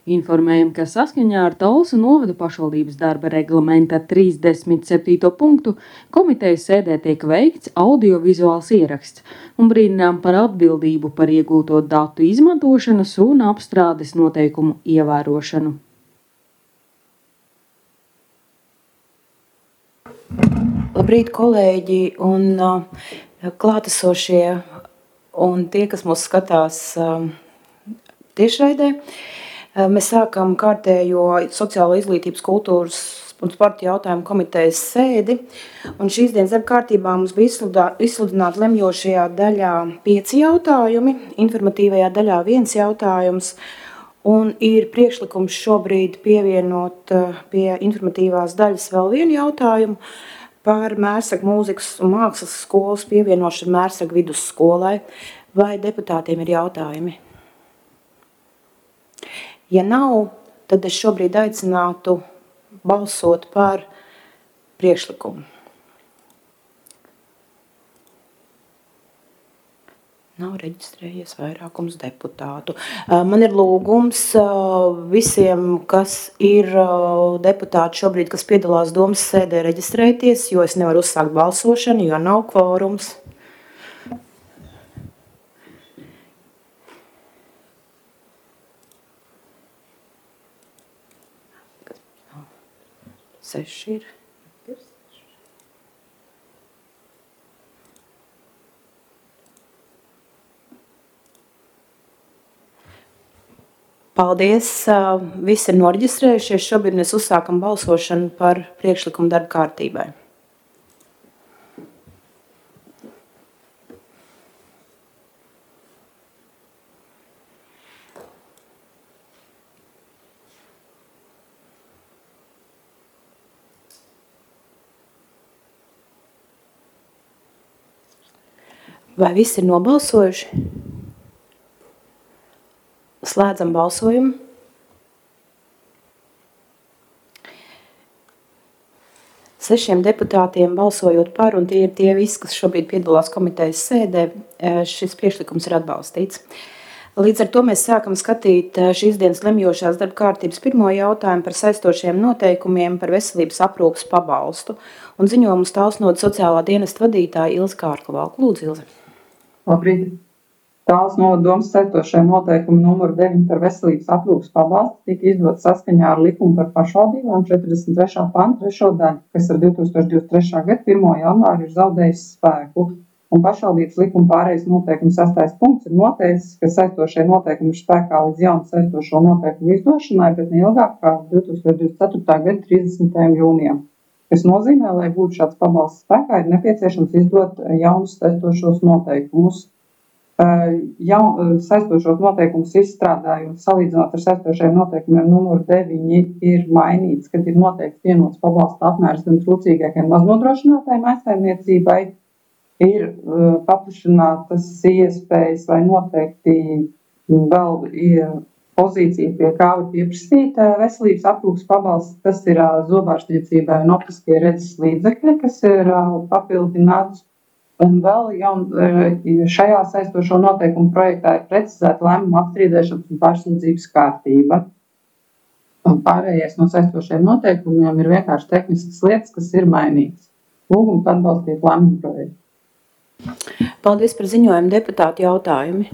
Informējam, ka saskaņā ar Talsu novada pašvaldības darba reglamenta 37. punktu komitejas sēdē tiek veikts audiovizuāls ieraksts un brīdinām par atbildību par iegūto datu izmantošanas un apstrādes noteikumu ievērošanu. Labrīt, kolēģi un klātesošie un tie, kas mūs skatās tiešraidē. Mēs sākam kārtējo sociālo izglītības, kultūras un sporta jautājumu komitejas sēdi. Un šīs dienas darba kārtībā mums bija izsludināti lemjošajā daļā 5 jautājumi, informatīvajā daļā 1 jautājums. Un ir priekšlikums šobrīd pievienot pie informatīvās daļas vēl 1 jautājumu par Mērsaga mūzikas un mākslas skolas pievienošanu Mērsaga vidusskolai. Vai deputātiem ir jautājumi? Ja nav, tad es šobrīd aicinātu balsot par priekšlikumu. Nav reģistrējies vairākums deputātu. Man ir lūgums visiem, kas ir deputāti šobrīd, kas piedalās domas sēdē, reģistrēties, jo es nevaru uzsākt balsošanu, jo nav kvorums. Seši ir. Paldies, visi ir noreģistrējušies. Šobrīd mēs uzsākam balsošanu par priekšlikumu darba kārtībai. Vai visi ir nobalsojuši? Slēdzam balsojumu. Sešiem deputātiem balsojot par, un tie ir tie visi, kas šobrīd piedalās komitejas sēdē, šis priekšlikums ir atbalstīts. Līdz ar to mēs sākam skatīt šīs dienas lemjošās darba kārtības pirmo jautājumu par saistošiem noteikumiem par veselības aprūpes pabalstu. Un ziņojumu Talsu novada sociālā dienesta vadītāja Ilze Kārklavāka. Lūdzu, Ilze. Labrīt. Talsu novada domas saistošie noteikumi numuru 9 par veselības aprūpes pabalstu tika izdot saskaņā ar likumu par pašvaldībām 43. pantu 3. daļu, kas ar 2023. gada 1. janvāru ir zaudējis spēku. Un pašvaldības likuma pārējais noteikumu 6. punkts ir noteicis, ka saistošie noteikumi ir spēkā līdz jaunu saistošo noteikumu izdošanai, bet ne ilgāk kā 2024. gada 30. jūnijam. Kas nozīmē, lai būtu šāds pabalsts spēkā, ir nepieciešams izdot jaunus saistošos noteikumus. Saistošos noteikumus izstrādājot, salīdzinot ar saistošajiem noteikumiem numuru 9 ir mainīts, kad ir noteikts vienots pabalsta apmērs gan trūcīgākai maznodrošinātai mājsaimniecībai, ir paplašinātas iespējas vai noteikti vēl ir pozīcija, pie kā var pieprasīt veselības aprūpes pabalsts. Tas ir zobārstniecībai un optiskie redzes līdzekļi, kas ir papildināts. Un vēl šajā saistošo noteikumu projektā ir precizēta lēmuma apstrīdēšanas un pārsūdzības kārtība. Un pārējais no saistošiem noteikumiem ir vienkārši tehniskas lietas, kas ir mainītas. Lūgums atbalstīt lēmumu projektu. Paldies par ziņojumu. Deputātu jautājumi.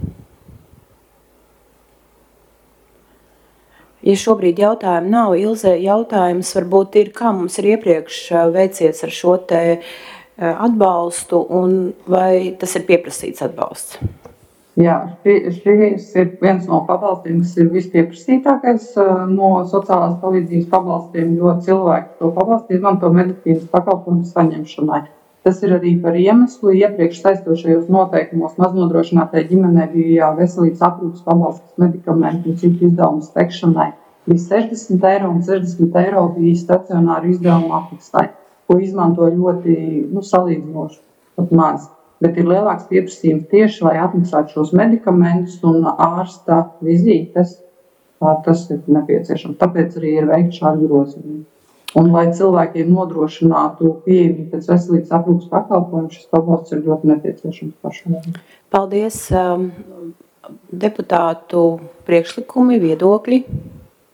Ja šobrīd jautājumu nav, Ilze, jautājums varbūt ir, kā mums ir iepriekš veicies ar šo te atbalstu un vai tas ir pieprasīts atbalsts? Jā, šis ir viens no pabalstiem, kas ir vispieprasītākais no sociālās palīdzības pabalstiem, jo cilvēki to pabalstu izmanto medicīnas pakalpojumu saņemšanai. Tas ir arī par iemeslu iepriekš saistošajos noteikumos maznodrošinātai ģimenei bija veselības aprūpes pabalsts medikamentu un citu izdevumu stekšanai. Bija 60 eiro un 60 eiro bija stacionāru izdevumu apmaksai, ko izmanto ļoti salīdzinoši pat maz. Bet ir lielāks pieprasījums tieši, lai atmaksātu šos medikamentus un ārsta vizītes. Tas ir nepieciešams. Tāpēc arī ir veikt šādu grozījumu. Un, lai cilvēkiem nodrošinātu pieejamību pēc veselības aprūpes pakalpojumu, šis pabalsts ir ļoti nepieciešams pašvaldībai. Paldies. Deputātu priekšlikumi, viedokļi.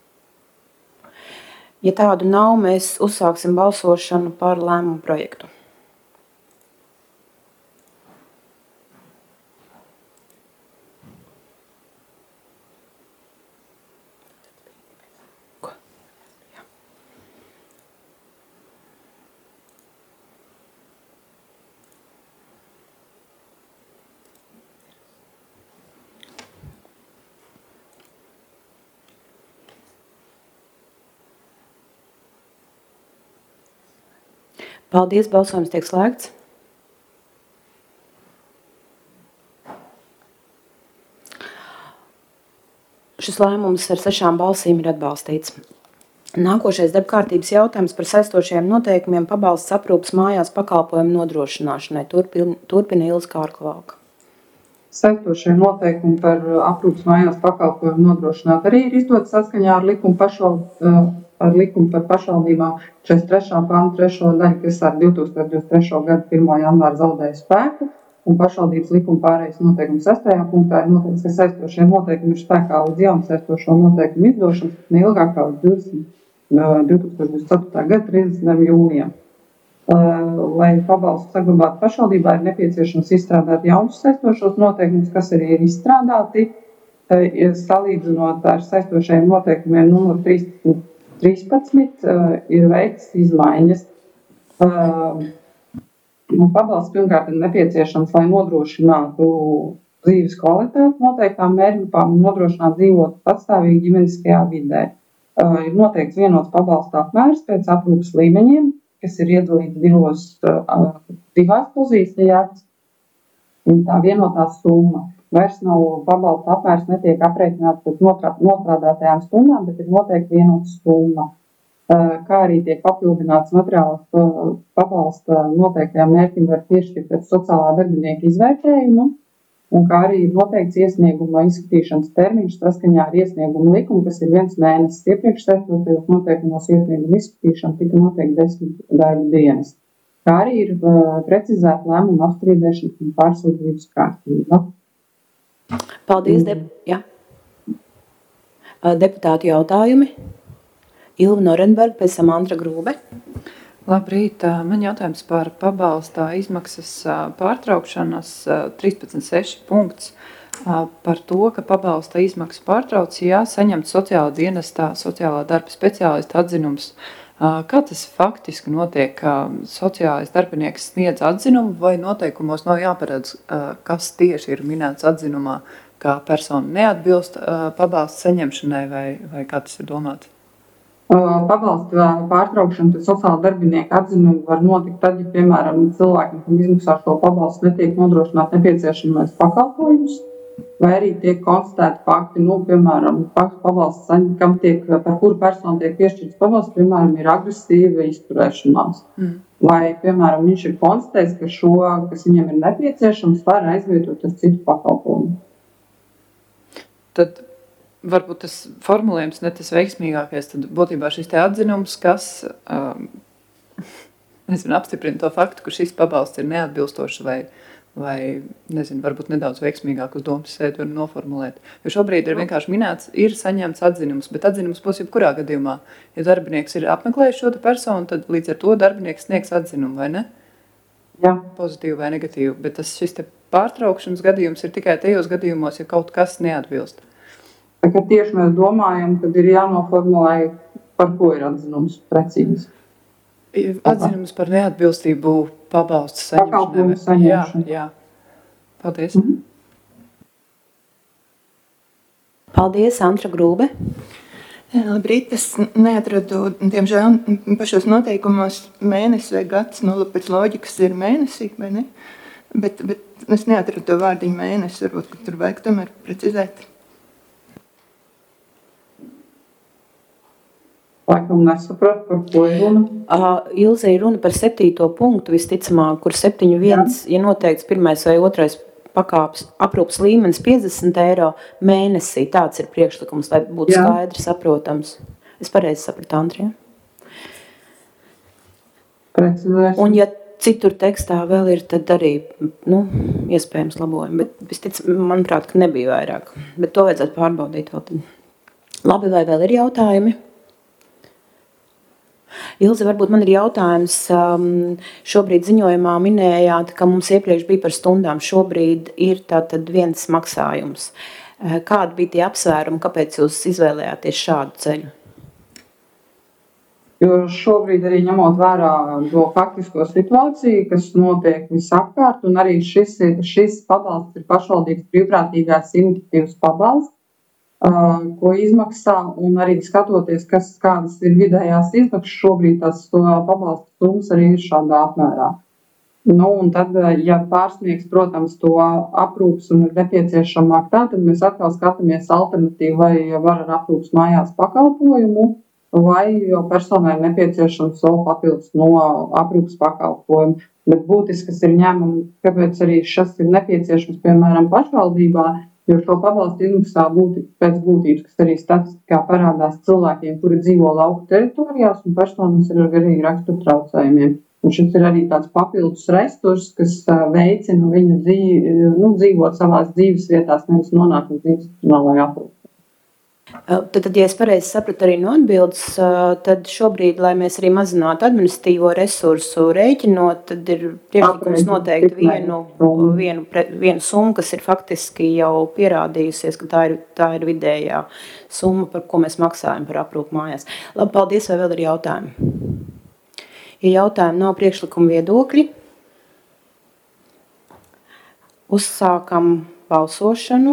Ja tādu nav, mēs uzsāksim balsošanu par lēmumu projektu. Paldies, balsojums tiek slēgts. Šis lēmums ar 6 balsīm ir atbalstīts. Nākošais darbkārtības jautājums par saistošajiem noteikumiem pabalsts aprūpes mājās pakalpojumu nodrošināšanai. Turpina Ilze Kārklavka. Saistošie noteikumi par aprūpes mājās pakalpojumu nodrošināt arī ir izdot saskaņā ar likumu par pašvaldībām 43. pantu 3. daļu, kas ar 2023. gada 1. janvāru zaudēja spēku, un pašvaldības likuma pārējais noteikums 6. punktā ir noteikts, ka saistošie noteikumi ir spēkā līdz jaunu saistošo noteikumu izdošanas, neilgāk kā līdz 2024. gada 30. jūnijam. Lai pabalstu saglabātu pašvaldībā, ir nepieciešams izstrādāt jaunus saistošos noteikumus, kas arī ir izstrādāti, salīdzinot ar saistošajiem noteikumiem numur 13 ir veikts izmaiņas. Pabalsts pirmkārt ir nepieciešams, lai nodrošinātu dzīves kvalitāti noteiktām mērķgrupām un nodrošinātu dzīvot patstāvīgi ģimeniskajā vidē. Ir noteikts vienots pabalsta apmērs pēc aprūpes līmeņiem, kas ir iedalīti divās pozīcijās. Tā vienotā summa. Vairs nav pabalsta apmērs, netiek aprēķināts pēc nostrādātajām stundām, bet ir noteikti vienota summa. Kā arī tiek papildināts materiāls pabalsta noteiktajām mērķim var piešķirt pēc sociālā darbinieka izvērtējuma, un kā arī ir noteikts iesnieguma izskatīšanas termiņš saskaņā ar iesniegumu likumu, kas ir 1 mēnesis. Iepriekš saistotajos noteikumos iesnieguma izskatīšana tika noteikti 10 darba dienas. Kā arī ir precizēta lēmuma apstrīdēšanas un pārsūdzības kārtība. Paldies, deputātu jautājumi. Ilva Norenberga, pēc tam Andra Grūbe. Labrīt, man jautājums par pabalstā izmaksas pārtraukšanas 13.6 punkts par to, ka pabalsta izmaksas pārtrauc, ja saņemt sociālā dienestā sociālā darba speciālista atzinums. Kā tas faktiski notiek, ka sociālais darbinieks sniedz atzinumu vai noteikumos nav jāparedz, kas tieši ir minēts atzinumā, kā persona neatbilst pabalsta saņemšanai vai kā tas ir domāts? Pabalsta pārtraukšana pēc sociāla darbinieka atzinumu var notikt tad, ja, piemēram, cilvēkiem, kam izmaksā šo pabalstu, netiek nodrošināt nepieciešamais pakalpojums, vai arī tiek konstatēti fakti, piemēram, pabalsts, par kuru personu tiek piešķirts pabalsts, piemēram, ir agresīva izturēšanās. Vai, piemēram, viņš ir konstatējis, ka šo, kas viņam ir nepieciešams, var aizvietot ar citu pakalpojumu. Tad varbūt tas formulējums ne tas veiksmīgākais, tad būtībā šis te atzinums, kas apstiprina to faktu, ka šis pabalsts ir neatbilstošs vai varbūt nedaudz veiksmīgāk uz domas sēdi var noformulēt. Jo šobrīd ir vienkārši minēts, ir saņemts atzinums, bet atzinums būs jebkurā gadījumā. Ja darbinieks ir apmeklējis šo personu, tad līdz ar to darbinieks sniegs atzinumu, vai ne? Jā. Pozitīvu vai negatīvu, bet šis te pārtraukšanas gadījums ir tikai tajos gadījumos, ja kaut kas neatbilst. Kad tieši mēs domājam, kad ir jānoformulē, par ko ir atzinums precīzi. Atzinums par neatbilstību pabalstu saņemšanai. Pakalpojumu saņemšanai. Jā. Paldies. Paldies, Andra Grūbe. Labrīt, es neatradu, diemžēl, pašos noteikumos mēnesi vai gads, pēc loģikas ir mēnesī, vai ne? Bet es neatradu to vārdiņu mēnesi, varbūt, ka tur vajag tomēr precizēt. Laikam nesapratu, par ko ir runa. Ilze, ir runa par 7. punktu, visticamāk, kur 7.1, ja noteikts 1. vai 2. pakāpes aprūpas līmenis 50 eiro mēnesī. Tāds ir priekšlikums, lai būtu skaidri saprotams. Es pareizi sapratu, Andrija? Precizēsim. Un ja citur tekstā vēl ir, tad arī, iespējams labojumi. Bet manuprāt, ka nebija vairāk. Bet to vajadzētu pārbaudīt vēl tad. Labi, vai vēl ir jautājumi? Ilze, varbūt man ir jautājums. Šobrīd ziņojumā minējāt, ka mums iepriekš bija par stundām. Šobrīd ir tātad viens maksājums. Kādi bija tie apsvērumi, kāpēc jūs izvēlējāties šādu ceļu? Jo šobrīd arī ņemot vērā to faktisko situāciju, kas notiek visapkārt, un arī šis pabalsts ir pašvaldības brīvprātīgās iniciatīvas pabalsts, ko izmaksā, un arī skatoties, kādas ir vidējās izmaksas, šobrīd tās pabalsta summas arī ir šādā apmērā. Un tad, ja pārsniegs, protams, to aprūpes un ir nepieciešamāk tā, tad mēs atkal skatāmies alternatīvu, vai var ar aprūpes mājās pakalpojumu, vai jau personai nepieciešams vēl papildus no aprūpes pakalpojumu. Bet būtisks ir ņēmumi, kāpēc arī šis ir nepieciešams, piemēram, pašvaldībā, jo šo pabalstu izmaksā pēc būtības, kas arī statistikā parādās cilvēkiem, kuri dzīvo lauku teritorijās un personas ir ar garīgi raksturu traucējumiem. Un šis ir arī tāds papildus resurs, kas veicina viņu dzīvot savās dzīves vietās, nevis nonākt uz institucionālajā aprūpē. Tad, ja es pareizi sapratu arī no atbildes, tad šobrīd, lai mēs arī mazinātu administratīvo resursu rēķinot, tad ir priekšlikums noteikti vienu summu, kas ir faktiski jau pierādījusies, ka tā ir vidējā summa, par ko mēs maksājam par aprūpu mājās. Labi, paldies, vai vēl ir jautājumi? Ja jautājumi nav, priekšlikuma viedokļi, uzsākam balsošanu.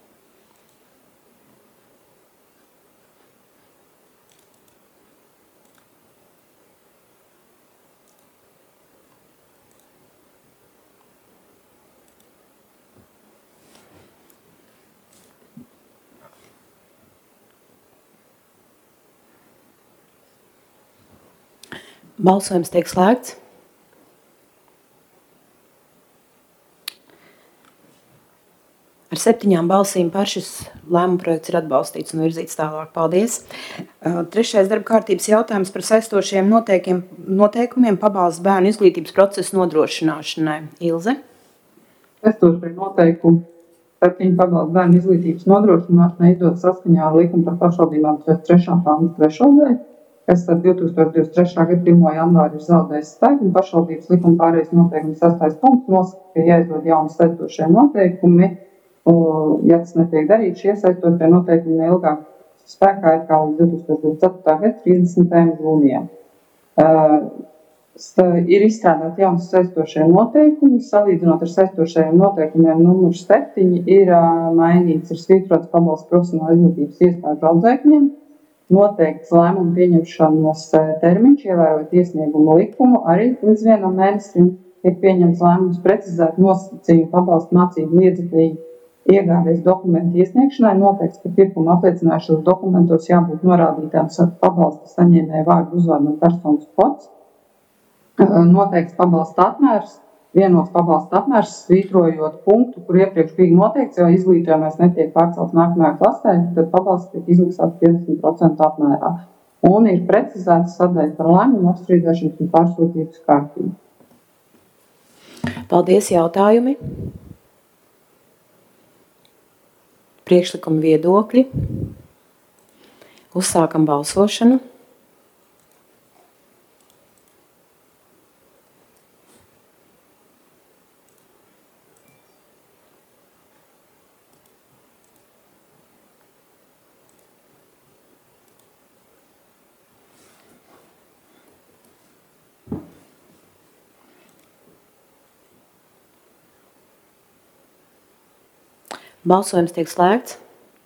Balsojums tiek slēgts. Ar 7 balsīm par šis lēmuma projekts ir atbalstīts un virzīts tālāk. Paldies. Trešais darba kārtības jautājums par saistošiem noteikumiem pabalstu bērnu izglītības procesu nodrošināšanai. Ilze? Saistošie noteikumi 7 pabalstu bērnu izglītības nodrošināšanai izdot saskaņā ar likumu par pašvaldībām 3. pānta 3. daļu, kas ar 2023. gada 1. janvāri ir zaudējis spēku, un pašvaldības likuma pārējais noteikums 6. punkts nosaka, ka jāizdod jauni saistošie noteikumi, ja tas netiek darīts, šie saistošie noteikumi neilgāk spēkā ir kā līdz 2024. gada 30. jūnijam. Ir izstrādāti jaunas saistošie noteikumi, salīdzinot ar saistošajiem noteikumiem numur 7 ir mainīts, ir svītrots pabalsts profesionāla izglītības iestāžu audzēkņiem, noteikts lēmumu pieņemšanas termiņš, ievērojot iesniegumu likumu, arī līdz 1 mēnesim tiek pieņemts lēmums precizēt nosacījumu pabalstu mācību līdzekļu iegādes dokumentu iesniegšanai, noteikts, ka pirkuma apliecināšanas dokumentos jābūt norādītām pabalsta saņēmēja vārdu, uzvārdu un personas kods. Noteikts pabalsta apmērs, vienots pabalsta apmērs, svītrojot punktu, kur iepriekš bija noteikts, jo izglītojumais netiek pārcelts nākamajā klasē, tad pabalsts tiek izmaksāts 50% apmērā. Un ir precizēts sadaļa par lēmumu apstrīdēšanas un pārsūtības kārtību. Paldies, jautājumi. Priekšlikuma viedokļi. Uzsākam balsošanu. Balsojums tiek slēgts.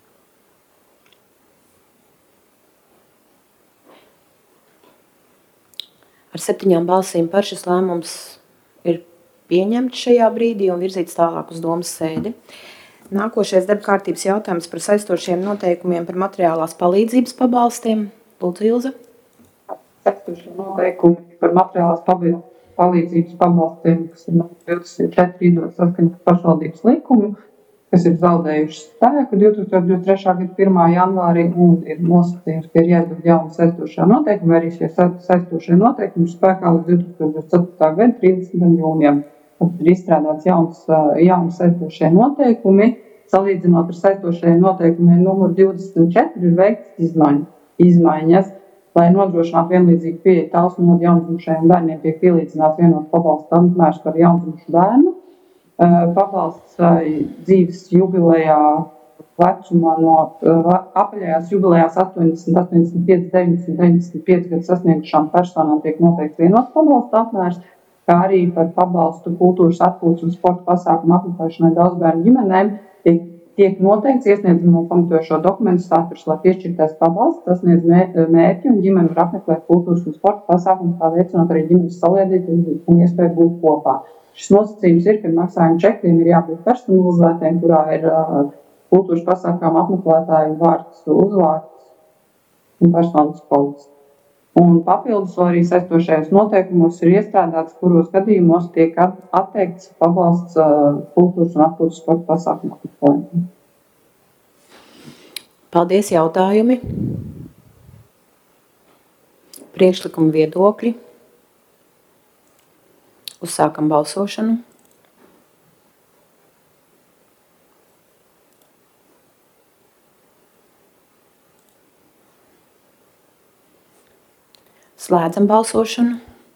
Ar 7 balsīm par šis lēmums ir pieņemts šajā brīdī un virzīts tālāk uz domas sēdi. Nākošais darba kārtības jautājums par saistošiem noteikumiem par materiālās palīdzības pabalstiem. Lūdzu, Ilze. Saistošie noteikumi par materiālās palīdzības pabalstiem, kas ir 24 izdot saskaņā ar pašvaldības likumu, kas ir zaudējuši spēku 2023. gada 1. janvārī un ir nosacījums, ka ir jāizdod jauni saistošie noteikumi, arī šie saistošie noteikumi spēkā līdz 2024. gada 30. jūnijam. Tad ir izstrādāts jauni saistošie noteikumi, salīdzinot ar saistošajiem noteikumiem numur 24 ir veikts izmaiņas. Lai nodrošinātu vienlīdzīgu pieeju Talsu jaundzimušajiem bērniem, tiek pielīdzināts vienots pabalsta apmērs par jaundzimušu bērnu. Pabalsts dzīves jubilejā vecumā no apaļajās jubilejās 80, 85, 90, 95 gadu sasniegušām personām tiek noteikts vienots pabalsta apmērs, kā arī par pabalstu kultūras atpūtas un sporta pasākumu apmeklēšanai daudzbērnu ģimenēm tiek noteikts iesniedzamo pamatojošo dokumentu saturs, lai piešķirtais pabalsts sasniedz mērķi un ģimene var apmeklēt kultūras un sporta pasākumus, kā veicinot arī ģimenes saliedību un iespēju būt kopā. Šis nosacījums ir, ka maksājuma čekiem ir jābūt personalizētiem, kurā ir kultūras pasākumu apmeklētāju vārds, uzvārds un personas kods. Un papildus arī saistošajos noteikumos ir iestrādāts, kuros gadījumos tiek atteikts pabalsts kultūras un atpūtas sporta pasākumu apmeklētājiem. Paldies, jautājumi. Priekšlikumi, viedokļi. Uzsākam balsošanu. Slēdzam balsošanu.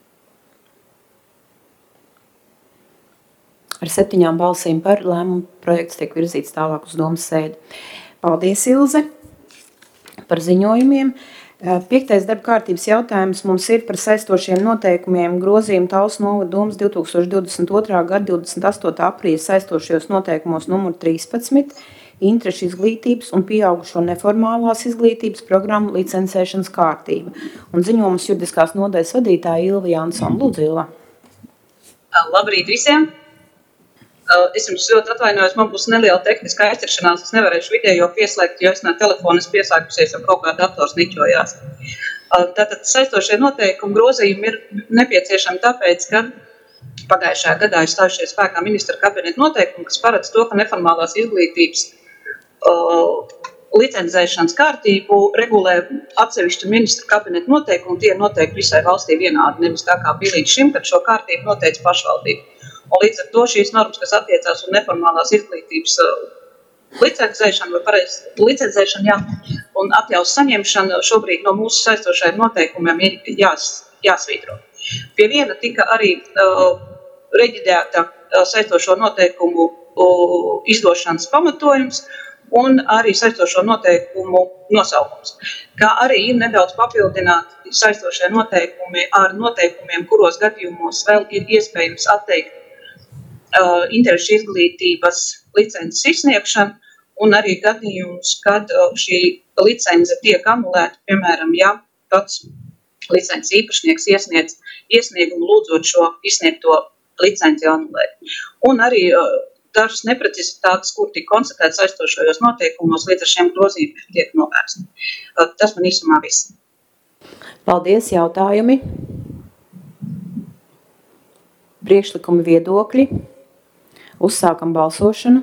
Ar 7 balsīm par lēmumu projekts tiek virzīts tālāk uz domas sēdi. Paldies, Ilze, par ziņojumiem. 5. darba kārtības jautājums mums ir par saistošiem noteikumiem grozījumu Talsu novada domas 2022. gada 28. aprīļa saistošajos noteikumos numur 13, interešu izglītības un pieaugušo neformālās izglītības programmu licencēšanas kārtība. Un ziņojums juridiskās nodaļas vadītāja Ilva Jansona. Lūdzu, Ilva. Labrīt visiem! Es jums ļoti atvainojos, man būs neliela tehniska aizķeršanās, es nevarēšu video pieslēgt, jo es no telefona piesākusies, jo kaut kā dators niķojās. Tātad saistošie noteikumi grozījumi ir nepieciešami tāpēc, ka pagājušajā gadā ir stājušies spēkā ministra kabineta noteikumi, kas paredz to, ka neformālās izglītības licencēšanas kārtību regulē atsevišķi ministra kabineta noteikumi, tie ir noteikti visai valstī vienādi, nevis tā kā bija līdz šim, kad šo kārtību noteica pašvaldība. Un līdz ar to šīs normas, kas attiecās uz neformālās izglītības licencēšanu, vai pareizi licencēšanu, jā, un atļaus saņemšanu šobrīd no mūsu saistošajiem noteikumiem ir jāsvītro. Pie viena tika arī reģidēta saistošo noteikumu izdošanas pamatojums un arī saistošo noteikumu nosaukums. Kā arī ir nedaudz papildināti saistošie noteikumi ar noteikumiem, kuros gadījumos vēl ir iespējams atteikt interešu izglītības licences izsniegšanu un arī gadījums, kad šī licence tiek anulēta, piemēram, ja pats licences īpašnieks iesniedz iesniegumu lūdzot šo izsniegto licenci anulēt. Un arī dažas neprecizitātes, kur tika konstatētas saistošajos noteikumos, līdz ar šiem grozījumiem tiek novērsti. Tas man īsumā viss. Paldies, jautājumi. Priekšlikumi, viedokļi. Uzsākam balsošanu.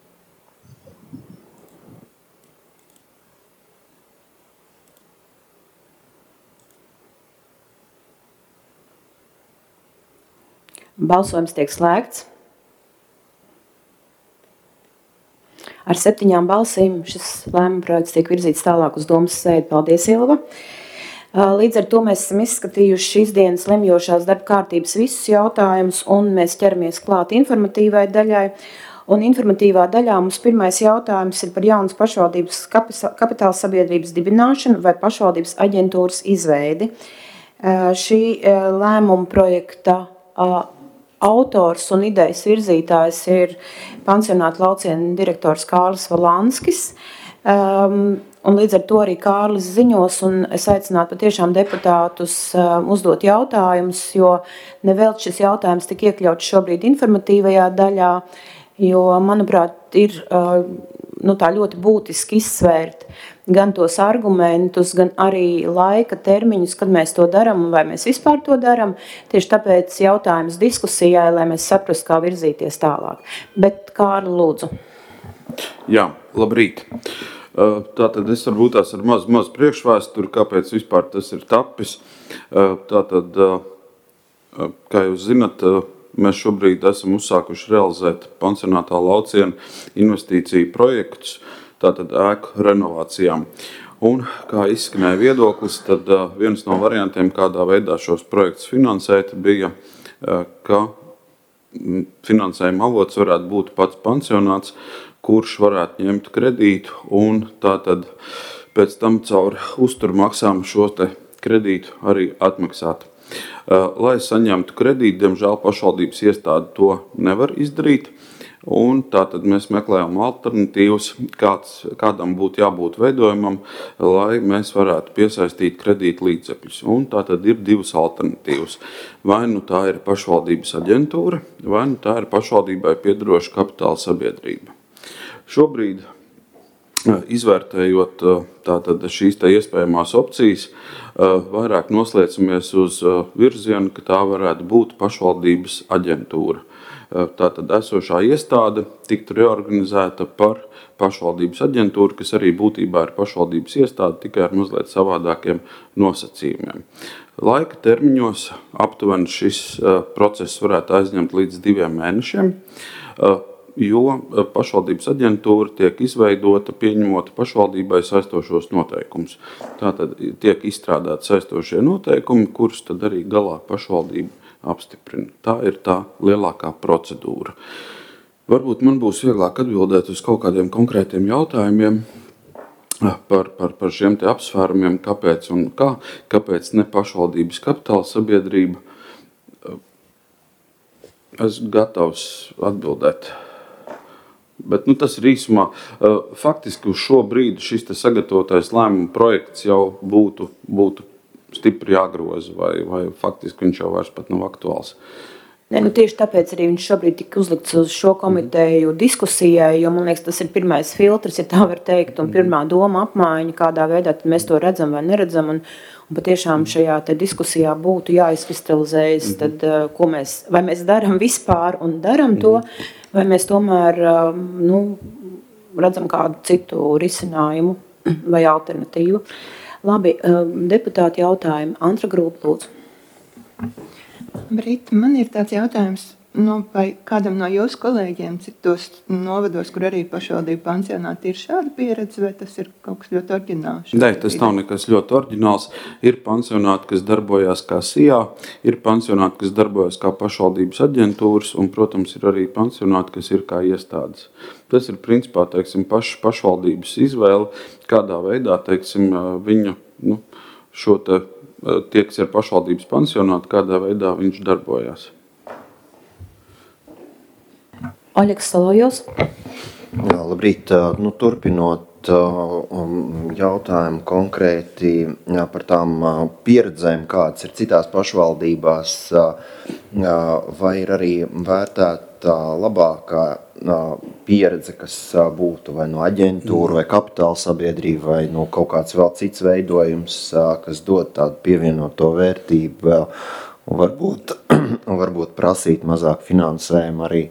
Balsojums tiek slēgts. Ar 7 balsīm šis lēmuma projekts tiek virzīts tālāk uz domas sēdi. Paldies, Ilva! Līdz ar to mēs esam izskatījuši šīs dienas lemjošās darba kārtības visus jautājumus, un mēs ķeramies klāt informatīvai daļai. Un informatīvā daļā mums pirmais jautājums ir par jaunas pašvaldības kapitāla sabiedrības dibināšanu vai pašvaldības aģentūras izveidi. Šī lēmuma projekta autors un idejas virzītājs ir pansionāta lauciena direktors Kārlis Valanskis. Un līdz ar to arī Kārlis ziņos, un es aicinātu patiešām deputātus uzdot jautājumus, jo nevēl šis jautājums tik iekļauts šobrīd informatīvajā daļā, jo, manuprāt, ir tā ļoti būtiski izsvērt gan tos argumentus, gan arī laika termiņus, kad mēs to daram un vai mēs vispār to daram. Tieši tāpēc jautājums diskusijai, lai mēs saprastu, kā virzīties tālāk. Bet, Kārli, lūdzu. Jā, labrīt. Tātad es varbūt tās ar maz priekšvēsturi, kāpēc vispār tas ir tapis. Tātad, kā jūs zinat, mēs šobrīd esam uzsākuši realizēt pansionātā lauciena investīciju projektus, tātad ēku renovācijām. Un, kā izskanēja viedoklis, tad viens no variantiem, kādā veidā šos projektus finansēt, bija, ka finansējuma avots varētu būt pats pansionāts, kurš varētu ņemt kredītu un tātad pēc tam caur uzturmaksām šo te kredītu arī atmaksāt. Lai saņemtu kredītu, diemžēl pašvaldības iestāde to nevar izdarīt. Un tātad mēs meklējam alternatīvas, kādam būtu jābūt veidojumam, lai mēs varētu piesaistīt kredītu līdzekļus. Un tātad ir divas alternatīvas. Vai nu tā ir pašvaldības aģentūra, vai nu tā ir pašvaldībai piederoša kapitāla sabiedrība. Šobrīd, izvērtējot tātad šīs te iespējamās opcijas, vairāk noslēdzamies uz virzienu, ka tā varētu būt pašvaldības aģentūra. Tātad esošā iestāde tiktu reorganizēta par pašvaldības aģentūru, kas arī būtībā ir pašvaldības iestāde, tikai ar mazliet savādākiem nosacījumiem. Laika termiņos aptuveni šis process varētu aizņemt līdz 2 mēnešiem, jo pašvaldības aģentūra tiek izveidota, pieņemot pašvaldībai saistošos noteikumus. Tātad tiek izstrādāti saistošie noteikumi, kurus tad arī galā pašvaldība apstiprina. Tā ir tā lielākā procedūra. Varbūt man būs vieglāk atbildēt uz kaut kādiem konkrētiem jautājumiem par šiem te apsvērumiem, kāpēc un kā, kāpēc ne pašvaldības kapitāla sabiedrība. Es gatavs atbildēt. Bet tas ir īsumā. Faktiski uz šo brīdi šis te sagatavotais lēmuma projekts jau būtu stipri jāgroza, vai faktiski viņš jau vairs pat nav aktuāls. Tieši tāpēc arī viņš šobrīd tika uzlikts uz šo komiteju diskusijai, jo man liekas, tas ir pirmais filtrs, ja tā var teikt, un pirmā doma apmaiņa, kādā veidā tad mēs to redzam vai neredzam, un patiešām šajā te diskusijā būtu jāizkristalizējas, tad, vai mēs daram vispār un daram to, vai mēs tomēr redzam kādu citu risinājumu vai alternatīvu. Labi, deputāti jautājumi. Antra grupa, lūdzu. Brita, man ir tāds jautājums, vai kādam no jūsu kolēģiem citos novados, kur arī pašvaldība pansionāti, ir šāda pieredze, vai tas ir kaut kas ļoti oriģināls? Nē, tas nav nekas ļoti oriģināls. Ir pansionāti, kas darbojās kā SIA, ir pansionāti, kas darbojas kā pašvaldības aģentūras, un, protams, ir arī pansionāti, kas ir kā iestādes. Tas ir principā, pašvaldības izvēle, kādā veidā, viņa šo tie, kas ir pašvaldības pansionāti, kādā veidā viņš darbojās. Oļegs Salojos. Jā, labrīt. Turpinot jautājumu konkrēti par tām pieredzēm, kādas ir citās pašvaldībās, vai ir arī vērtēta labākā pieredze, kas būtu vai no aģentūra, vai kapitāla sabiedrība, vai no kaut kāds vēl cits veidojums, kas dod tādu pievienoto vērtību vēl, un varbūt prasīt mazāk finansējumu arī,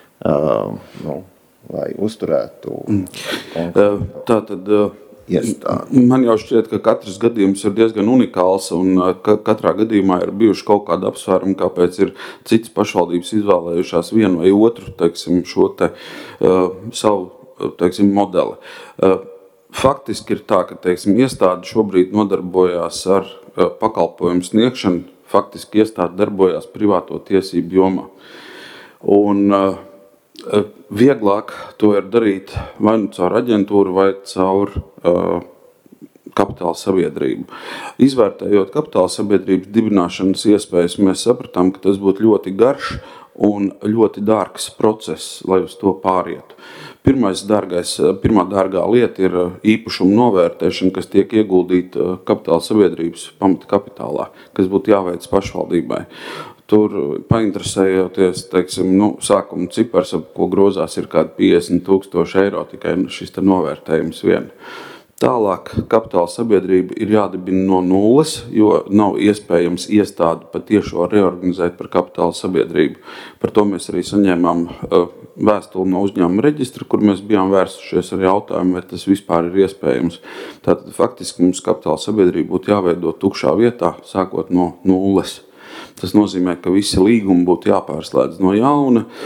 lai uzturētu Tātad iestādi. Man jau šķiet, ka katrs gadījums ir diezgan unikāls, un katrā gadījumā ir bijuši kaut kādi apsvērumi, kāpēc ir citas pašvaldības izvēlējušās vienu vai otru, šo te savu, modeli. Faktiski ir tā, ka, iestāde šobrīd nodarbojās ar pakalpojumu sniegšanu, faktiski iestāde darbojās privāto tiesību jomā. Un vieglāk to ir darīt vai nu caur aģentūru vai caur kapitāla sabiedrību. Izvērtējot kapitāla sabiedrības dibināšanas iespējas, mēs sapratām, ka tas būtu ļoti garš un ļoti dārgs process, lai uz to pārietu. Pirmā dārgā lieta ir īpašuma novērtēšana, kas tiek ieguldīta kapitāla sabiedrības pamata kapitālā, kas būtu jāveic pašvaldībai. Tur painteresējoties, sākuma cipars, ap ko grozās, ir kādi 50,000 eiro tikai šis te novērtējums vien. Tālāk kapitāla sabiedrība ir jādibina no nulles, jo nav iespējams iestādi patiešo reorganizēt par kapitāla sabiedrību. Par to mēs arī saņēmām vēstuli no uzņēmuma reģistra, kur mēs bijām vērsušies ar jautājumu, vai tas vispār ir iespējams. Tātad faktiski mums kapitāla sabiedrība būtu jāveido tukšā vietā, sākot no nulles. Tas nozīmē, ka visi līgumi būtu jāpārslēdz no jauna.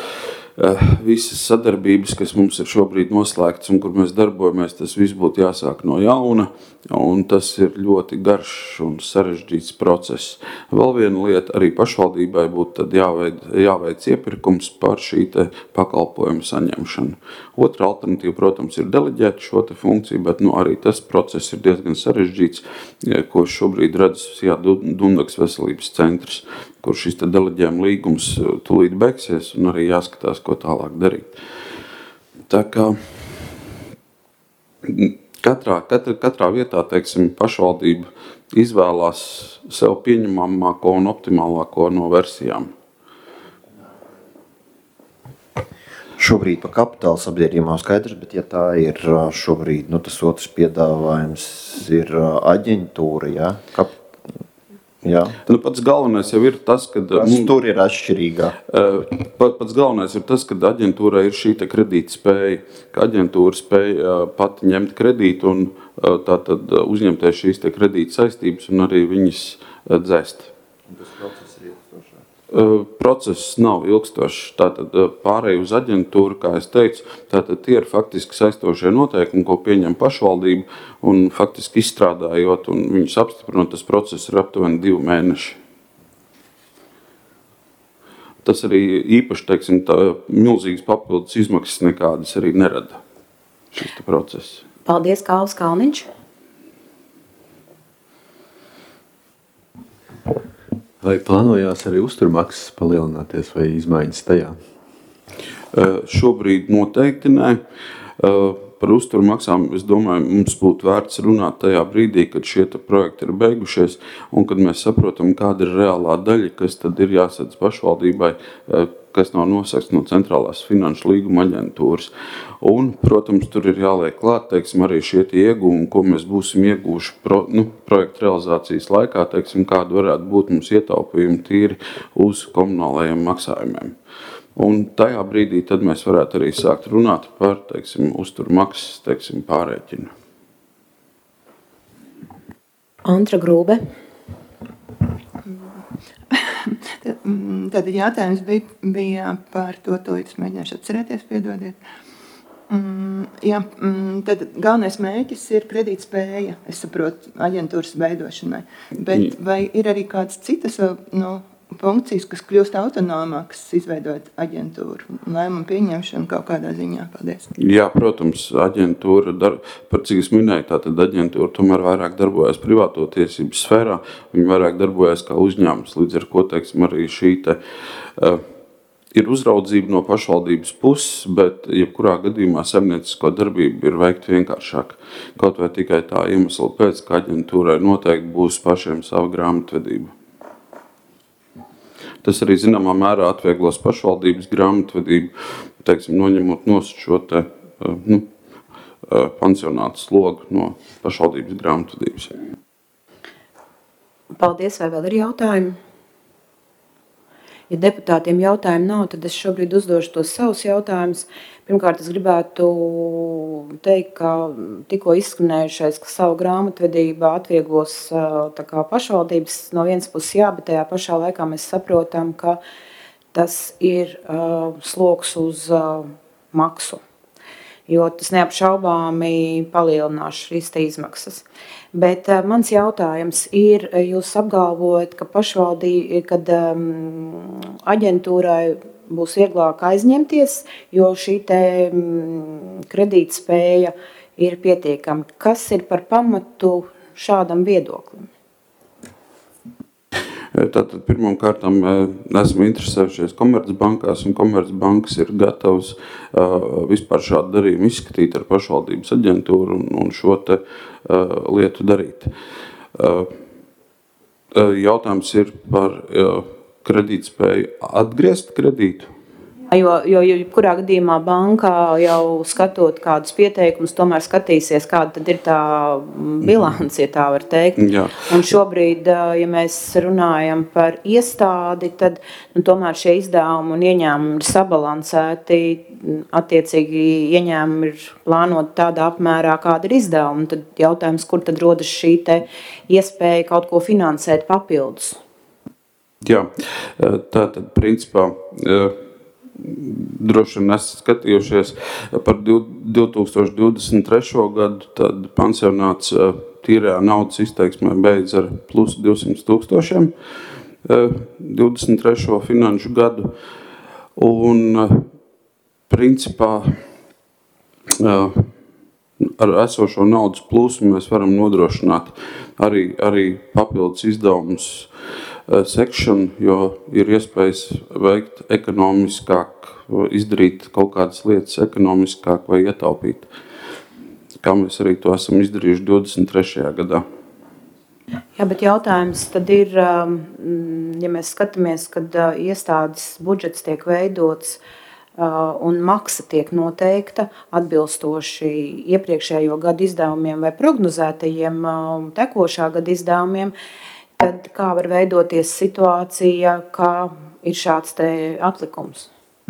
visas sadarbības, kas mums ir šobrīd noslēgtas un kur mēs darbojamies, tas viss būtu jāsāk no jauna, un tas ir ļoti garš un sarežģīts process. Vēl viena lieta, arī pašvaldībai būtu tad jāveic iepirkums par šī te pakalpojumu saņemšanu. Otra alternatīva, protams, ir deleģēt šo te funkciju, bet arī tas process ir diezgan sarežģīts, ko šobrīd redz Dundagas veselības centrs, kur šis te deleģējuma līgums tūlīt beigsies un arī jāskatās, ko tālāk darīt. Tā kā katrā vietā, teiksim, pašvaldība izvēlās sev pieņemamāko un optimālāko no versijām. Šobrīd par kapitāla sabiedrībām skaidrs, bet ja tā ir šobrīd, tas otrs piedāvājums ir aģentūra, jā? Jā. Pats galvenais jau ir tas, ka tur ir atšķirīgā. Pats galvenais ir tas, ka aģentūrai ir šī kredīta spēja, ka aģentūra spēja pati ņemt kredītu un tātad uzņemties šīs kredīta saistības un arī viņas dzēst. Tas process ir ilgstošs. Process nav ilgstošs. Tātad pārēj uz aģentūru, kā es teicu, tātad tie ir faktiski saistošie noteikumi, ko pieņem pašvaldība un faktiski izstrādājot un viņus apstiprinot, tas process ir aptuveni 2 mēneši. Tas arī īpaši, teiksim, milzīgas papildus izmaksas nekādas arī nerada šis process. Paldies, Kārlis Kalniņš. Vai plānojās arī uzturmaksas palielināties vai izmaiņas tajā? Šobrīd noteikti nē. Par uzturmaksām, es domāju, mums būtu vērts runāt tajā brīdī, kad šie projekti ir beigušies un kad mēs saprotam, kāda ir reālā daļa, kas tad ir jāsadz pašvaldībai, kas nav nosakts no centrālās finanšu līguma aģentūras. Un, protams, tur ir jāliek klāt, teiksim, arī šie iegūmi, ko mēs būsim ieguvuši projekta realizācijas laikā, teiksim, kāda varētu būt mums ietaupījumi tīri uz komunālajiem maksājumiem. Un tajā brīdī tad mēs varētu arī sākt runāt par, teiksim, uzturmaksas, teiksim, pārēķinu. Antra Grūbe. Tad jautājums bija par to es mēģināšu atcerēties, piedodiet. Jā, tad galvenais mērķis ir kredītspēja, es saprotu, aģentūras veidošanai. Bet vai ir arī kādas citas funkcijas, kas kļūst autonomākas, izveidot aģentūru, lēmumu pieņemšanu kaut kādā ziņā? Paldies. Jā, protams, aģentūra, par cik es minēju, tātad aģentūra tomēr vairāk darbojas privāto tiesību sfērā, viņa vairāk darbojas kā uzņēmums, līdz ar ko, teiksim, arī šī ir uzraudzība no pašvaldības puses, bet jebkurā gadījumā saimniecisko darbību ir veikt vienkāršāk. Kaut vai tikai tā iemesla pēc, ka aģentūrai noteikti būs pašiem sava grāmatvedība. Tas arī zināmā mērā atvieglos pašvaldības grāmatvedību, teiksim, noņemot nost šo pansionātu slogu no pašvaldības grāmatvedības. Paldies, vai vēl ir jautājumi? Ja deputātiem jautājumu nav, tad es šobrīd uzdošu tos savus jautājumus. Pirmkārt, es gribētu teikt, ka tikko izskanējušais, ka savu grāmatvedību atvieglos tā kā pašvaldības no vienas puses jā, bet tajā pašā laikā mēs saprotam, ka tas ir sloks uz maksu, jo tas neapšaubāmi palielinās šīs izmaksas. Bet mans jautājums ir, jūs apgalvojat, ka kad aģentūrai būs vieglāk aizņemties, jo šī kredītspēja ir pietiekama. Kas ir par pamatu šādam viedoklim? Tātad pirmām kārtām esam interesējušies Komercbankās, un Komercbankas ir gatavs vispār šādu darījumu izskatīt ar pašvaldības aģentūru un šo te lietu darīt. Jautājums ir par kredītspēju atgriezt kredītu. Jo kurā gadījumā bankā jau skatot kādus pieteikumus, tomēr skatīsies, kāda tad ir tā bilance, ja tā var teikt. Jā. Un šobrīd, ja mēs runājam par iestādi, tad tomēr šie izdevumi un ieņēmumi ir sabalansēti, attiecīgi ieņēmumi ir plānoti tādā apmērā, kāda ir izdevumi. Tad jautājums, kur tad rodas šī te iespēja kaut ko finansēt papildus? Jā, tātad principā droši vien esat skatījušies par 2023. gadu, tad pansionāts tīrajā naudas izteiksmē beidz ar plus 200 000 23. finanšu gadu. Un principā ar esošo naudas plūsmu mēs varam nodrošināt arī papildus izdevumus sekšanu, jo ir iespējas veikt ekonomiskāk, izdarīt kaut kādas lietas ekonomiskāk vai ietaupīt, kā mēs arī to esam izdarījuši 23. gadā. Jā, bet jautājums tad ir, ja mēs skatāmies, kad iestādes budžets tiek veidots un maksa tiek noteikta atbilstoši iepriekšējo gadu izdevumiem vai prognozētajiem tekošā gada izdevumiem, tad kā var veidoties situācija, kā ir šāds te atlikums?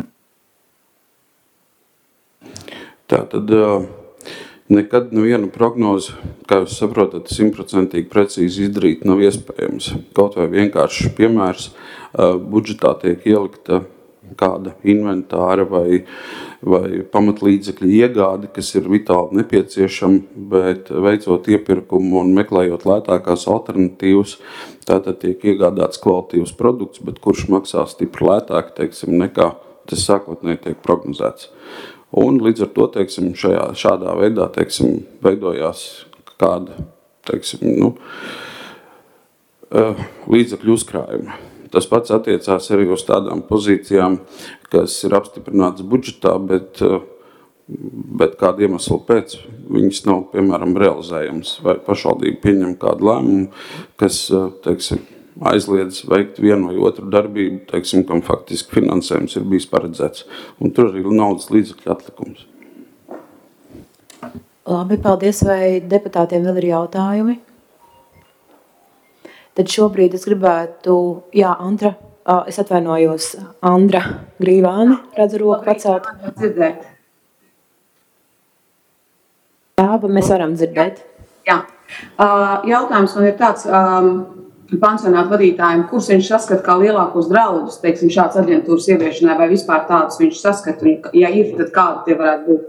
Tātad nekad nevienu prognozi, kā jūs saprotat, 100% precīzi izdarīt nav iespējams. Kaut vai vienkārši piemērs, budžetā tiek ielikta kāda inventāra vai pamatlīdzekļu iegāde, kas ir vitāli nepieciešama, bet veicot iepirkumu un meklējot lētākās alternatīvas, tātad tiek iegādāts kvalitīvs produkts, bet kurš maksā stipri lētāk, teiksim, nekā tas sākotnēji tiek prognozēts. Un līdz ar to, teiksim, šādā veidā, teiksim, veidojās kāda, teiksim, līdzekļu uzkrājuma. Tas pats attiecās arī uz tādām pozīcijām, kas ir apstiprinātas budžetā, bet kādu iemeslu pēc viņas nav, piemēram, realizējams, vai pašvaldība pieņem kādu lēmumu, kas, teiksim, aizliedz veikt vienu vai otru darbību, teiksim, kam faktiski finansējums ir bijis paredzēts. Un tur arī naudas līdzekļu atlikums. Labi, paldies. Vai deputātiem vēl ir jautājumi? Tad šobrīd es gribētu, Andra, es atvainojos, Andra Grīvāne, redzu roku pacelt. Dzirdēt. Jā, bet mēs varam dzirdēt. Jā. Jautājums man ir tāds pansionātu vadītājiem, kurus viņš saskata kā lielākos draudus, teiksim, šāds aģentūras ieviešanai, vai vispār tādus viņš saskata, un, ja ir, tad kādi tie varētu būt?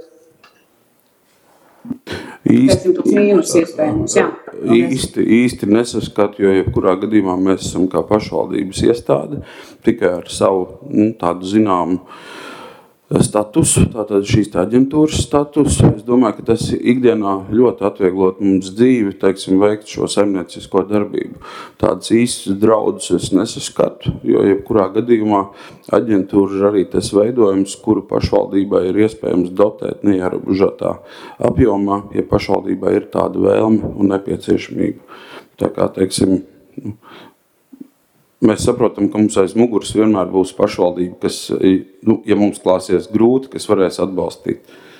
Īsti nesaskatu, jo jebkurā gadījumā mēs esam kā pašvaldības iestāde, tikai ar savu tādu zināmu statusu, tātad šīs aģentūras statusu. Es domāju, ka tas ikdienā ļoti atvieglot mums dzīvi, teiksim, veikt šo saimniecisko darbību. Tādas īstas draudus es nesaskatu, jo jebkurā gadījumā aģentūra ir arī tas veidojums, kuru pašvaldībai ir iespējams dotēt neierobežotā apjomā, ja pašvaldībai ir tāda vēlme un nepieciešamība. Tā kā, teiksim, mēs saprotam, ka mums aiz muguras vienmēr būs pašvaldība, kas, ja mums klāsies grūti, kas varēs atbalstīt.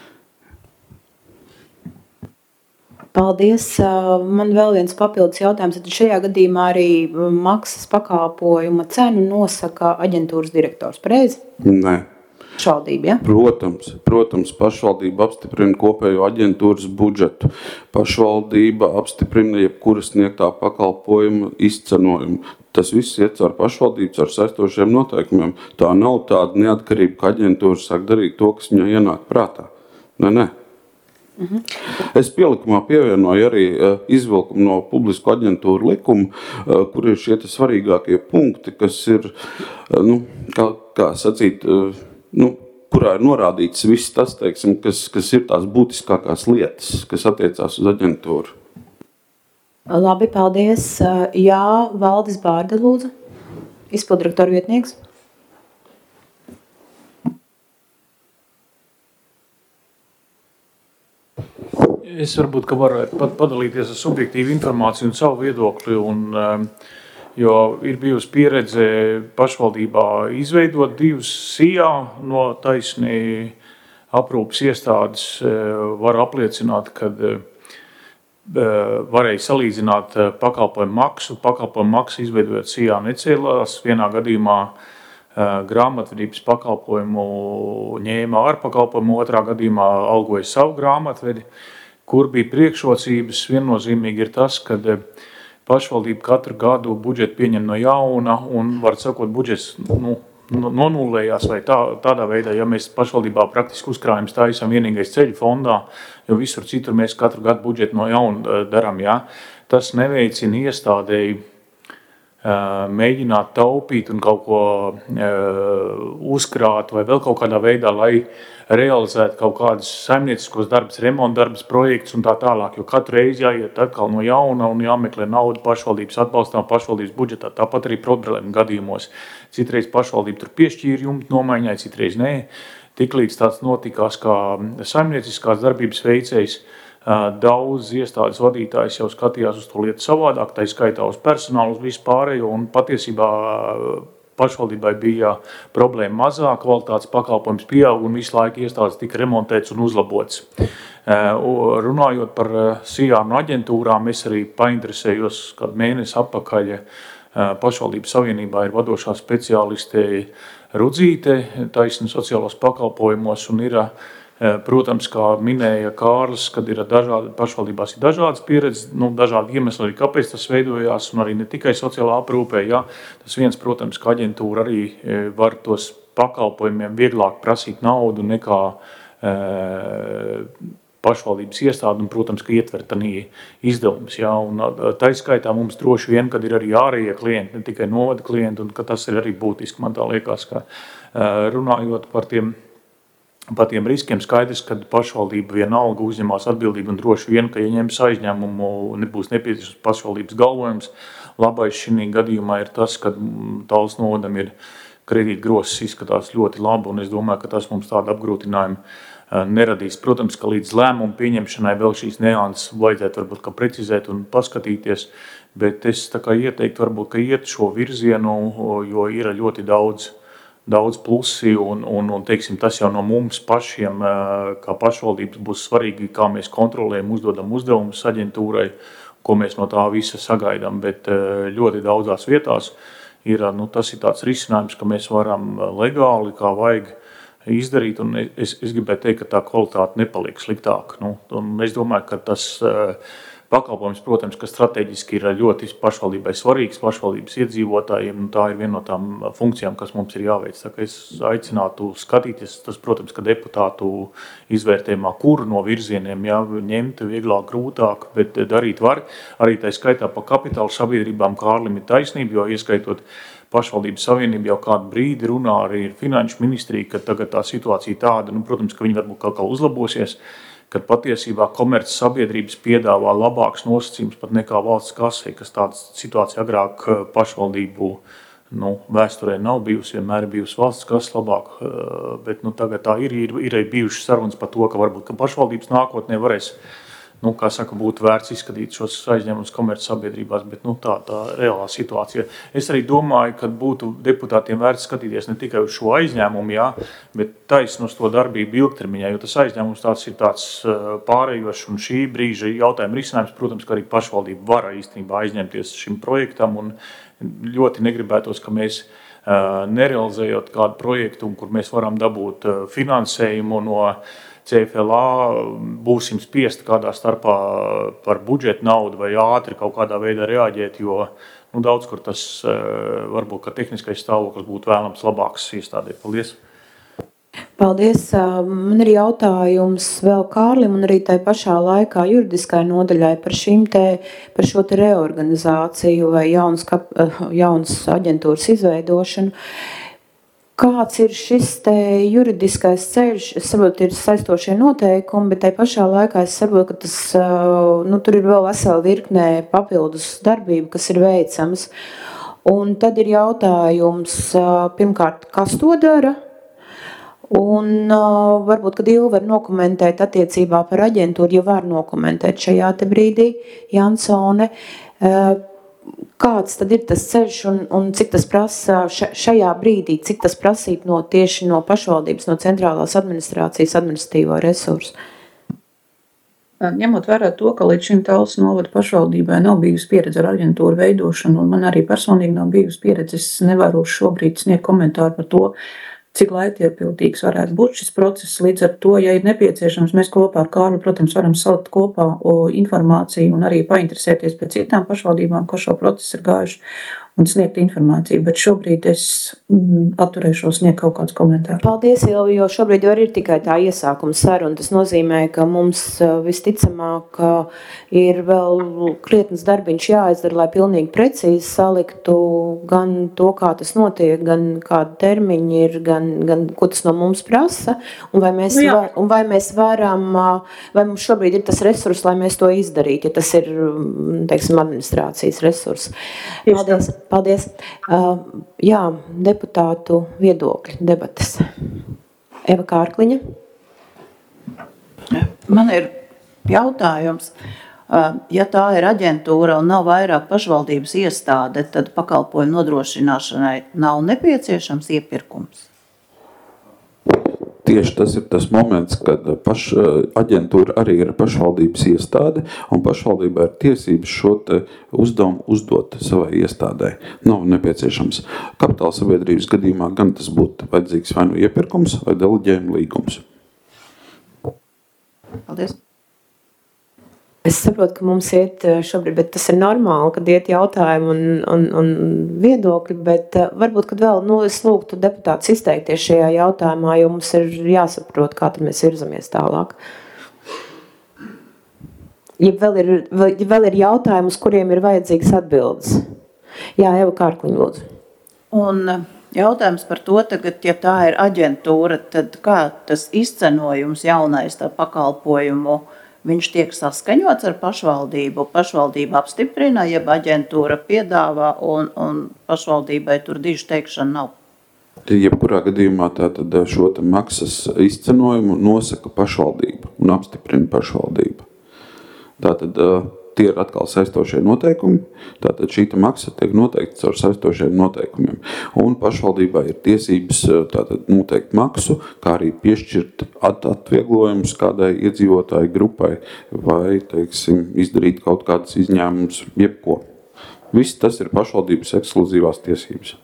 Paldies. Man vēl viens papildus jautājums. Tad šajā gadījumā arī maksas pakalpojuma cenu nosaka aģentūras direktors, pareizi? Nē. Pašvaldība, ja? Protams, pašvaldība apstiprina kopējo aģentūras budžetu. Pašvaldība apstiprina jebkura sniegtā pakalpojuma izcenojumu. Tas viss iet caur pašvaldību, caur saistošiem noteikumiem. Tā nav tāda neatkarība, ka aģentūra sāk darīt to, kas viņai ienāk prātā. Nē. Es pielikumā pievienoju arī izvilkumu no publisku aģentūru likumu, kur ir šie svarīgākie punkti, kas ir, kā sacīt, kurā ir norādīts viss tas, teiksim, kas ir tās būtiskākās lietas, kas attiecās uz aģentūru. Labi, paldies. Jā, Valdis Bārda, lūdzu. Izpildirektora vietnieks. Es varbūt, ka varētu padalīties ar subjektīvu informāciju un savu viedokli, jo ir bijusi pieredze pašvaldībā izveidot 2 SIA no taisnī aprūpes iestādes. Var apliecināt, ka varēja salīdzināt pakalpojumu maksu. Pakalpojumu maksu izveidojot SIA necēlās. Vienā gadījumā grāmatvedības pakalpojumu ņēma ārpakalpojumu, otrā gadījumā algoja savu grāmatvedi. Kur bija priekšrocības, viennozīmīgi ir tas, ka pašvaldība katru gadu budžetu pieņem no jauna un, var sakot, budžets nonullējās vai tādā veidā, ja mēs pašvaldībā praktiski uzkrājums taisam vienīgais ceļu fondā, jo visur citur mēs katru gadu budžetu no jauna daram, jā. Tas neveicina iestādēji mēģināt taupīt un kaut ko uzkrāt vai vēl kaut kādā veidā, lai realizētu kaut kādus saimnieciskos darbus, remontdarbus, projektus un tā tālāk, jo katru reizi jāiet atkal no jauna un jāmeklē naudu pašvaldības atbalstām, pašvaldības budžetā, tāpat arī problēmu gadījumos. Citreiz pašvaldība tur piešķīra jumtu nomaiņai, citreiz nē. Tiklīdz tāds notikās kā saimnieciskās darbības veicējs, daudz iestādes vadītājs jau skatījās uz to lietu savādāk, tā skaitā uz personālu, uz visu pārējo, un patiesībā pašvaldībai bija problēma mazāk, kvalitātes pakalpojums pieaug un visu laiku iestādes tika remontēts un uzlabots. Runājot par SIAN aģentūrām, es arī painteresējos kādu mēnesi atpakaļ. Pašvaldības savienībā ir vadošā speciāliste Rudzīte, taisni sociālos pakalpojumos, un ir, protams, kā minēja Kārlis, kad ir pašvaldībās ir dažādas pieredzes, dažādi iemesli arī, kāpēc tas veidojās, un arī ne tikai sociālā aprūpē, jā. Tas viens, protams, ka aģentūra arī var tos pakalpojumiem vieglāk prasīt naudu nekā pašvaldības iestādi, un, protams, ka ietver tanī izdevums, jā, un taiskaitā mums droši vien, kad ir arī ārējie klienti, ne tikai novada klienti, un ka tas ir arī būtiski, man tā liekas, ka runājot par tiem riskiem skaidrs, kad pašvaldība vienalga uzņemās atbildību un droši vien, ka ieņems aizņēmumu, nebūs nepieciešams pašvaldības galvojums. Labais šī gadījumā ir tas, ka Tallas novadam ir kredītgrozs izskatās ļoti labi, un es domāju, ka tas mums tādu apgrūtinājumu neradīs. Protams, ka līdz lēmumu pieņemšanai vēl šīs nianses vajadzētu varbūt kā precizēt un paskatīties, bet es tā kā ieteiktu varbūt, ka iet šo virzienu, jo ir ļoti daudz plusi un teiksim, tas jau no mums pašiem, kā pašvaldības būs svarīgi, kā mēs kontrolējam, uzdodam uzdevumus aģentūrai, ko mēs no tā visa sagaidām, bet ļoti daudzās vietās ir, tas ir tāds risinājums, ka mēs varam legāli, kā vajag izdarīt, un es gribētu teikt, ka tā kvalitāte nepaliek sliktāk. Un es domāju, ka tas pakalpojums, protams, ka strateģiski ir ļoti pašvaldībai svarīgs, pašvaldības iedzīvotājiem, un tā ir viena no tām funkcijām, kas mums ir jāveic. Tā kā es aicinātu skatīties, tas, protams, ka deputātu izvērtējumā, kuru no virzieniem ņemt vieglāk, grūtāk, bet darīt var. Arī tā skaitā pa kapitāla sabiedrībām Kārlim ir taisnība, jo ieskaitot pašvaldības savienība jau kādu brīdi runā arī finanšu ministrija, ka tagad tā situācija tāda, protams, ka viņi varbūt kaut kā uzlabosies, kad patiesībā komerces sabiedrības piedāvā labāks nosacījums pat nekā valsts kasē, kas tāda situācija agrāk pašvaldību vēsturē nav bijusi, vienmēr ir bijusi valsts kasa labāk, bet tagad tā ir bijušas sarunas par to, ka varbūt ka pašvaldības nākotnē varēs būtu vērts izskatīt šos aizņēmumus komerces sabiedrībās, bet tā reālā situācija. Es arī domāju, ka būtu deputātiem vērts skatīties ne tikai uz šo aizņēmumu, bet taisni uz to darbību ilgtermiņā, jo tas aizņēmums ir tāds pārējošs un šī brīža jautājuma risinājums, protams, ka arī pašvaldība var īstenībā aizņemties šim projektam un ļoti negribētos, ka mēs nerealizējot kādu projektu, kur mēs varam dabūt finansējumu no CFLA, būsim spiesti kādā starpā par budžetu naudu vai ātri kaut kādā veidā reaģēt, jo daudz kur tas varbūt, ka tehniskais stāvoklis būtu vēlams labāks iestādē. Paldies! Paldies! Man ir jautājums vēl Kārlim un arī tai pašā laikā juridiskai nodaļai par šo te reorganizāciju vai jaunas aģentūras izveidošanu. Kāds ir šis te juridiskais ceļš? Es saprotu, ir saistošie noteikumi, bet tai pašā laikā es saprotu, ka tas, tur ir vēl vesela virknē papildus darbību, kas ir veicams. Un tad ir jautājums, pirmkārt, kas to dara? Un varbūt, kad Ilva var nokomentēt attiecībā par aģentūru, ja var nokomentēt šajā te brīdī, Jansone, kāds tad ir tas ceļš un cik tas prasa šajā brīdī, cik tas prasīt tieši no pašvaldības, no centrālās administrācijas administratīvo resursu? Ņemot vērā to, ka līdz šim Tallas novada pašvaldībai nav bijusi pieredze ar aģentūru veidošanu, un man arī personīgi nav bijusi pieredze, es nevaru šobrīd sniegt komentāru par to, cik laikietilpīgs varētu būt šis process. Līdz ar to, ja ir nepieciešams, mēs kopā ar Kārli, protams, varam salikt kopā informāciju un arī painteresēties pēc citām pašvaldībām, kas šo procesu ir gājuši. un sniegt informāciju, bet šobrīd es atturēšos sniegt kaut kādus komentārus. Paldies, Ilva, jo šobrīd jau ir tikai tā iesākuma saruna. Tas nozīmē, ka mums visticamāk ir vēl krietnes darbiņš jāizdara, lai pilnīgi precīzi saliktu gan to, kā tas notiek, gan kādi termiņi ir, gan ko tas no mums prasa, un vai mēs varam, vai mums šobrīd ir tas resurs, lai mēs to izdarītu, ja tas ir, teiksim, administrācijas resurs. Paldies. Jā, deputātu viedokļi, debates. Eva Kārkliņa. Man ir jautājums. Ja tā ir aģentūra un nav vairāk pašvaldības iestāde, tad pakalpojumu nodrošināšanai nav nepieciešams iepirkums? Tieši tas ir tas moments, kad aģentūra arī ir pašvaldības iestāde, un pašvaldībā ir tiesības šo uzdevumu uzdot savai iestādē. Nav nepieciešams. Kapitāla sabiedrības gadījumā gan tas būtu vajadzīgs vai nu iepirkums, vai deleģējuma līgums. Paldies. Es saprotu, ka mums iet šobrīd, bet tas ir normāli, kad iet jautājumi un viedokļi, bet varbūt, kad vēl, es lūgtu deputātus izteikties šajā jautājumā, jo mums ir jāsaprot, kā tad mēs virzamies tālāk. Ja vēl ir jautājumi, uz kuriem ir vajadzīgas atbildes. Jā, Eva Kārkliņa, lūdzu. Un jautājums par to tagad, ja tā ir aģentūra, tad kā tas izcenojums jaunais tā pakalpojumu, viņš tiek saskaņots ar pašvaldību, pašvaldība apstiprina, jeb aģentūra piedāvā un pašvaldībai tur dižu teikšana nav. Jebkurā gadījumā tātad šo maksas izcenojumu nosaka pašvaldība un apstiprina pašvaldība. Tātad tie ir atkal saistošie noteikumi, tātad šī maksa tiek noteikta ar saistošiem noteikumiem. Un pašvaldībā ir tiesības tātad noteikt maksu, kā arī piešķirt atvieglojumus kādai iedzīvotāju grupai vai, teiksim, izdarīt kaut kādas izņēmumus, jebko. Viss tas ir pašvaldības ekskluzīvās tiesības.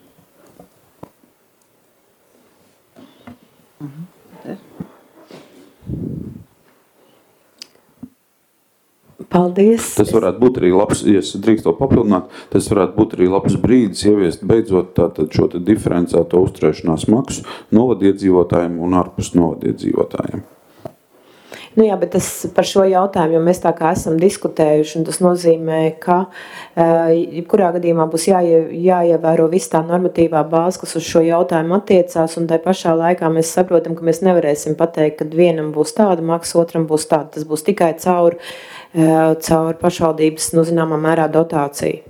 Paldies. Tas varētu būt arī labs, ja es drīkst to papildināt, tas varētu būt arī labs brīdis ieviest beidzot tātad šo diferencēto uzturēšanās maksu novadiedzīvotājiem un ārpus novadiedzīvotājiem. Jā, bet tas par šo jautājumu, jo mēs tā kā esam diskutējuši, un tas nozīmē, ka jebkurā gadījumā būs jāievēro viss tā normatīvā bāze, kas uz šo jautājumu attiecās, un tai pašā laikā mēs saprotam, ka mēs nevarēsim pateikt, ka vienam būs tāda maksa, otram būs tāda. Tas būs tikai caur pašvaldības, zināmā mērā dotāciju.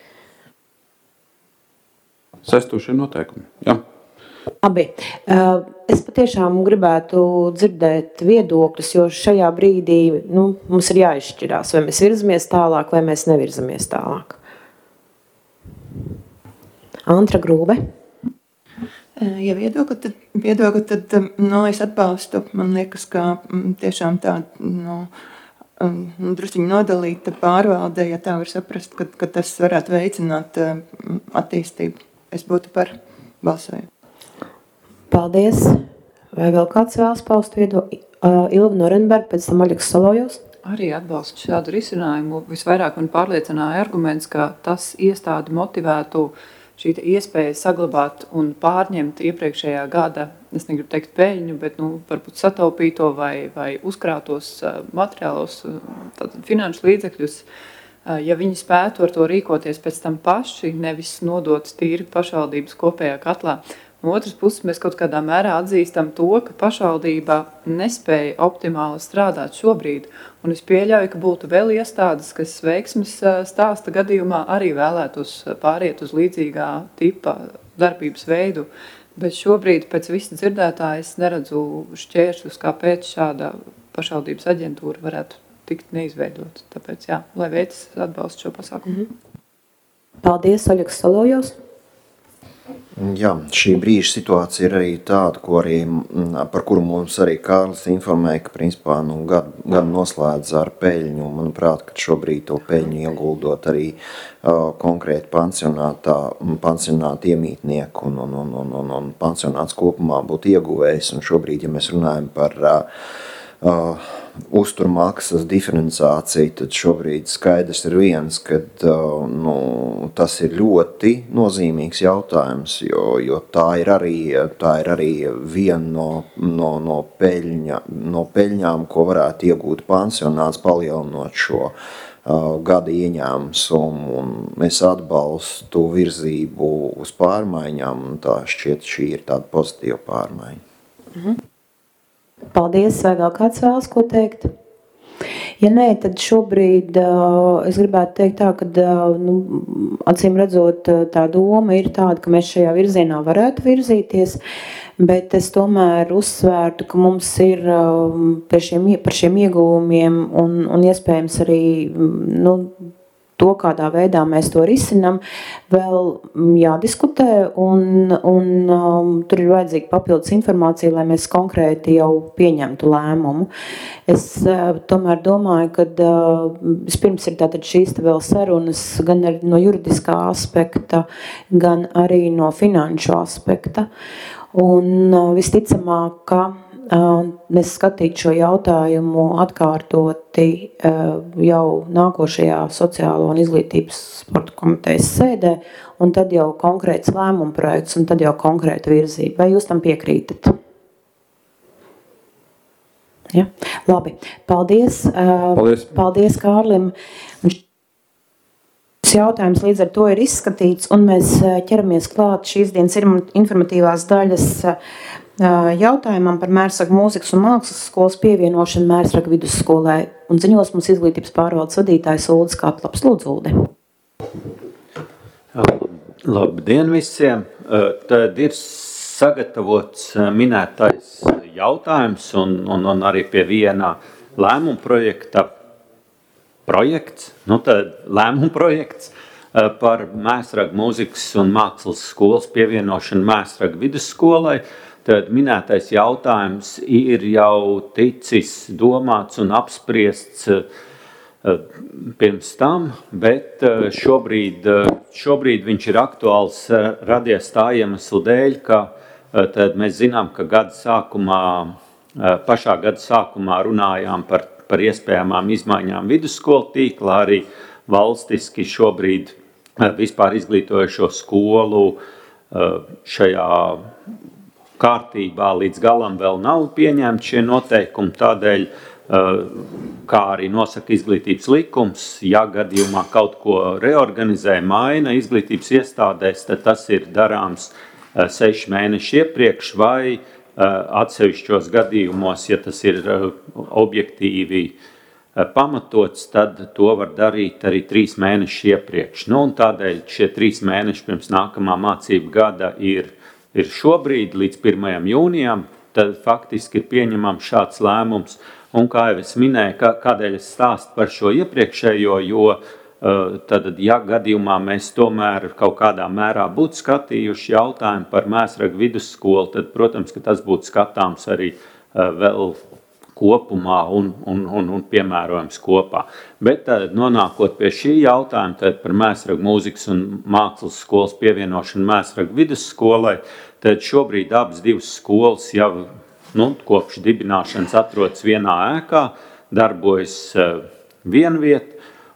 Saistošie noteikumi, jā. Abi. Es patiešām gribētu dzirdēt viedokļus, jo šajā brīdī mums ir jāizšķirās, vai mēs virzamies tālāk, vai mēs nevirzamies tālāk. Antra Grūbe. Ja viedokļi, tad es atbalstu. Man liekas, ka tiešām tā drusciņi nodalīta pārvalde, ja tā var saprast, ka tas varētu veicināt attīstību. Es būtu par balsojumu. Paldies. Vai vēl kāds vēlas paust viedokli? Ilva Norenberga, pēc tam Aļiks Salojos. Arī atbalstu šādu risinājumu. Visvairāk man pārliecināja arguments, ka tas iestādi motivētu šī iespēja saglabāt un pārņemt iepriekšējā gada, es negribu teikt peļņu, bet varbūt sataupīto vai uzkrātos materiālos, finanšu līdzekļus, ja viņi spētu ar to rīkoties pēc tam paši, nevis nodot tīri pašvaldības kopējā katlā. No otras puses, mēs kaut kādā mērā atzīstam to, ka pašvaldībā nespēja optimāli strādāt šobrīd. Un es pieļauju, ka būtu vēl iestādes, kas veiksmes stāsta gadījumā arī vēlētos pāriet uz līdzīgā tipa darbības veidu. Bet šobrīd pēc visa dzirdētā es neredzu šķēršļus, kāpēc šāda pašvaldības aģentūra varētu tikt neizveidot. Tāpēc, lai veids atbalstu šo pasākumu. Paldies, Aļiks Salojos. Jā, šī brīža situācija ir arī tāda, par kuru mums arī Kārlis informēja, ka principā gadu noslēdz ar peļņu. Manuprāt, ka šobrīd to peļņu ieguldot arī konkrēti pansionāta iemītnieku un pansionāts kopumā būtu ieguvējis. Un šobrīd, ja mēs runājam par uzturmaksas diferenciācija, tad šobrīd skaidrs ir viens, ka tas ir ļoti nozīmīgs jautājums, jo tā ir arī viena no peļņām, ko varētu iegūt pansionāts, palielinot šo gada ieņēmums, un es atbalstu virzību uz pārmaiņām, un tā šķiet šī ir tāda pozitīva pārmaiņa. Paldies, vai vēl kāds vēlas ko teikt? Ja nē, tad šobrīd es gribētu teikt tā, ka acīm redzot tā doma ir tāda, ka mēs šajā virzienā varētu virzīties, bet es tomēr uzsvērtu, ka mums ir par šiem ieguvumiem un iespējams arī to, kādā veidā mēs to risinam, vēl jādiskutē, un tur ir vajadzīga papildus informācija, lai mēs konkrēti jau pieņemtu lēmumu. Es tomēr domāju, ka vispirms ir tātad šīs vēl sarunas gan no juridiskā aspekta, gan arī no finanšu aspekta. Un visticamāk, ka mēs skatītu šo jautājumu atkārtoti jau nākošajā sociālo un izglītības sporta komitejas sēdē, un tad jau konkrēts lēmuma projekts, un tad jau konkrēta virzība. Vai jūs tam piekrītat? Ja? Labi. Paldies. Paldies Kārlim. Šis jautājums līdz ar to ir izskatīts, un mēs ķeramies klāt šīs dienas informatīvās daļas jautājumam par Mērsagu mūzikas un mākslas skolas pievienošanu Mērsaga vidusskolai, un ziņos mums izglītības pārvaldes vadītājs Uldis Katlaps. Lūdzu, Uldi. Labdien visiem! Tad ir sagatavots minētais jautājums un arī pie vienā lēmuma projekta lēmuma projekts par Mērsaga mūzikas un mākslas skolas pievienošanu Mērsaga vidusskolai. Tad minētais jautājums ir jau ticis domāts un apspriests pirms tam, bet šobrīd viņš ir aktuāls radies tā iemesla dēļ, ka tad mēs zinām, ka pašā gada sākumā runājām par iespējamām izmaiņām vidusskolu tīklā, arī valstiski šobrīd vispār izglītojošo skolu šajā kārtībā līdz galam vēl nav pieņemti šie noteikumi, tādēļ, kā arī nosaka izglītības likums, ja gadījumā kaut ko reorganizē, maina izglītības iestādēs, tad tas ir darāms 6 mēneši iepriekš vai atsevišķos gadījumos, ja tas ir objektīvi pamatots, tad to var darīt arī 3 mēneši iepriekš. Un tādēļ šie 3 mēneši pirms nākamā mācību gada ir šobrīd līdz 1. jūnijam, tad faktiski ir pieņemams šāds lēmums. Un kā jau es minēju, kādēļ es stāstu par šo iepriekšējo, jo tad, ja gadījumā mēs tomēr kaut kādā mērā būtu skatījuši jautājumu par Mērsaga vidusskolu, tad, protams, ka tas būtu skatāms arī vēl kopumā un piemērojams kopā. Bet nonākot pie šī jautājuma, tad par Mērsaga mūzikas un mākslas skolas pievienošanu Mērsaga vidusskolai, tad šobrīd abas divas skolas jau kopš dibināšanas atrodas vienā ēkā, darbojas vienviet,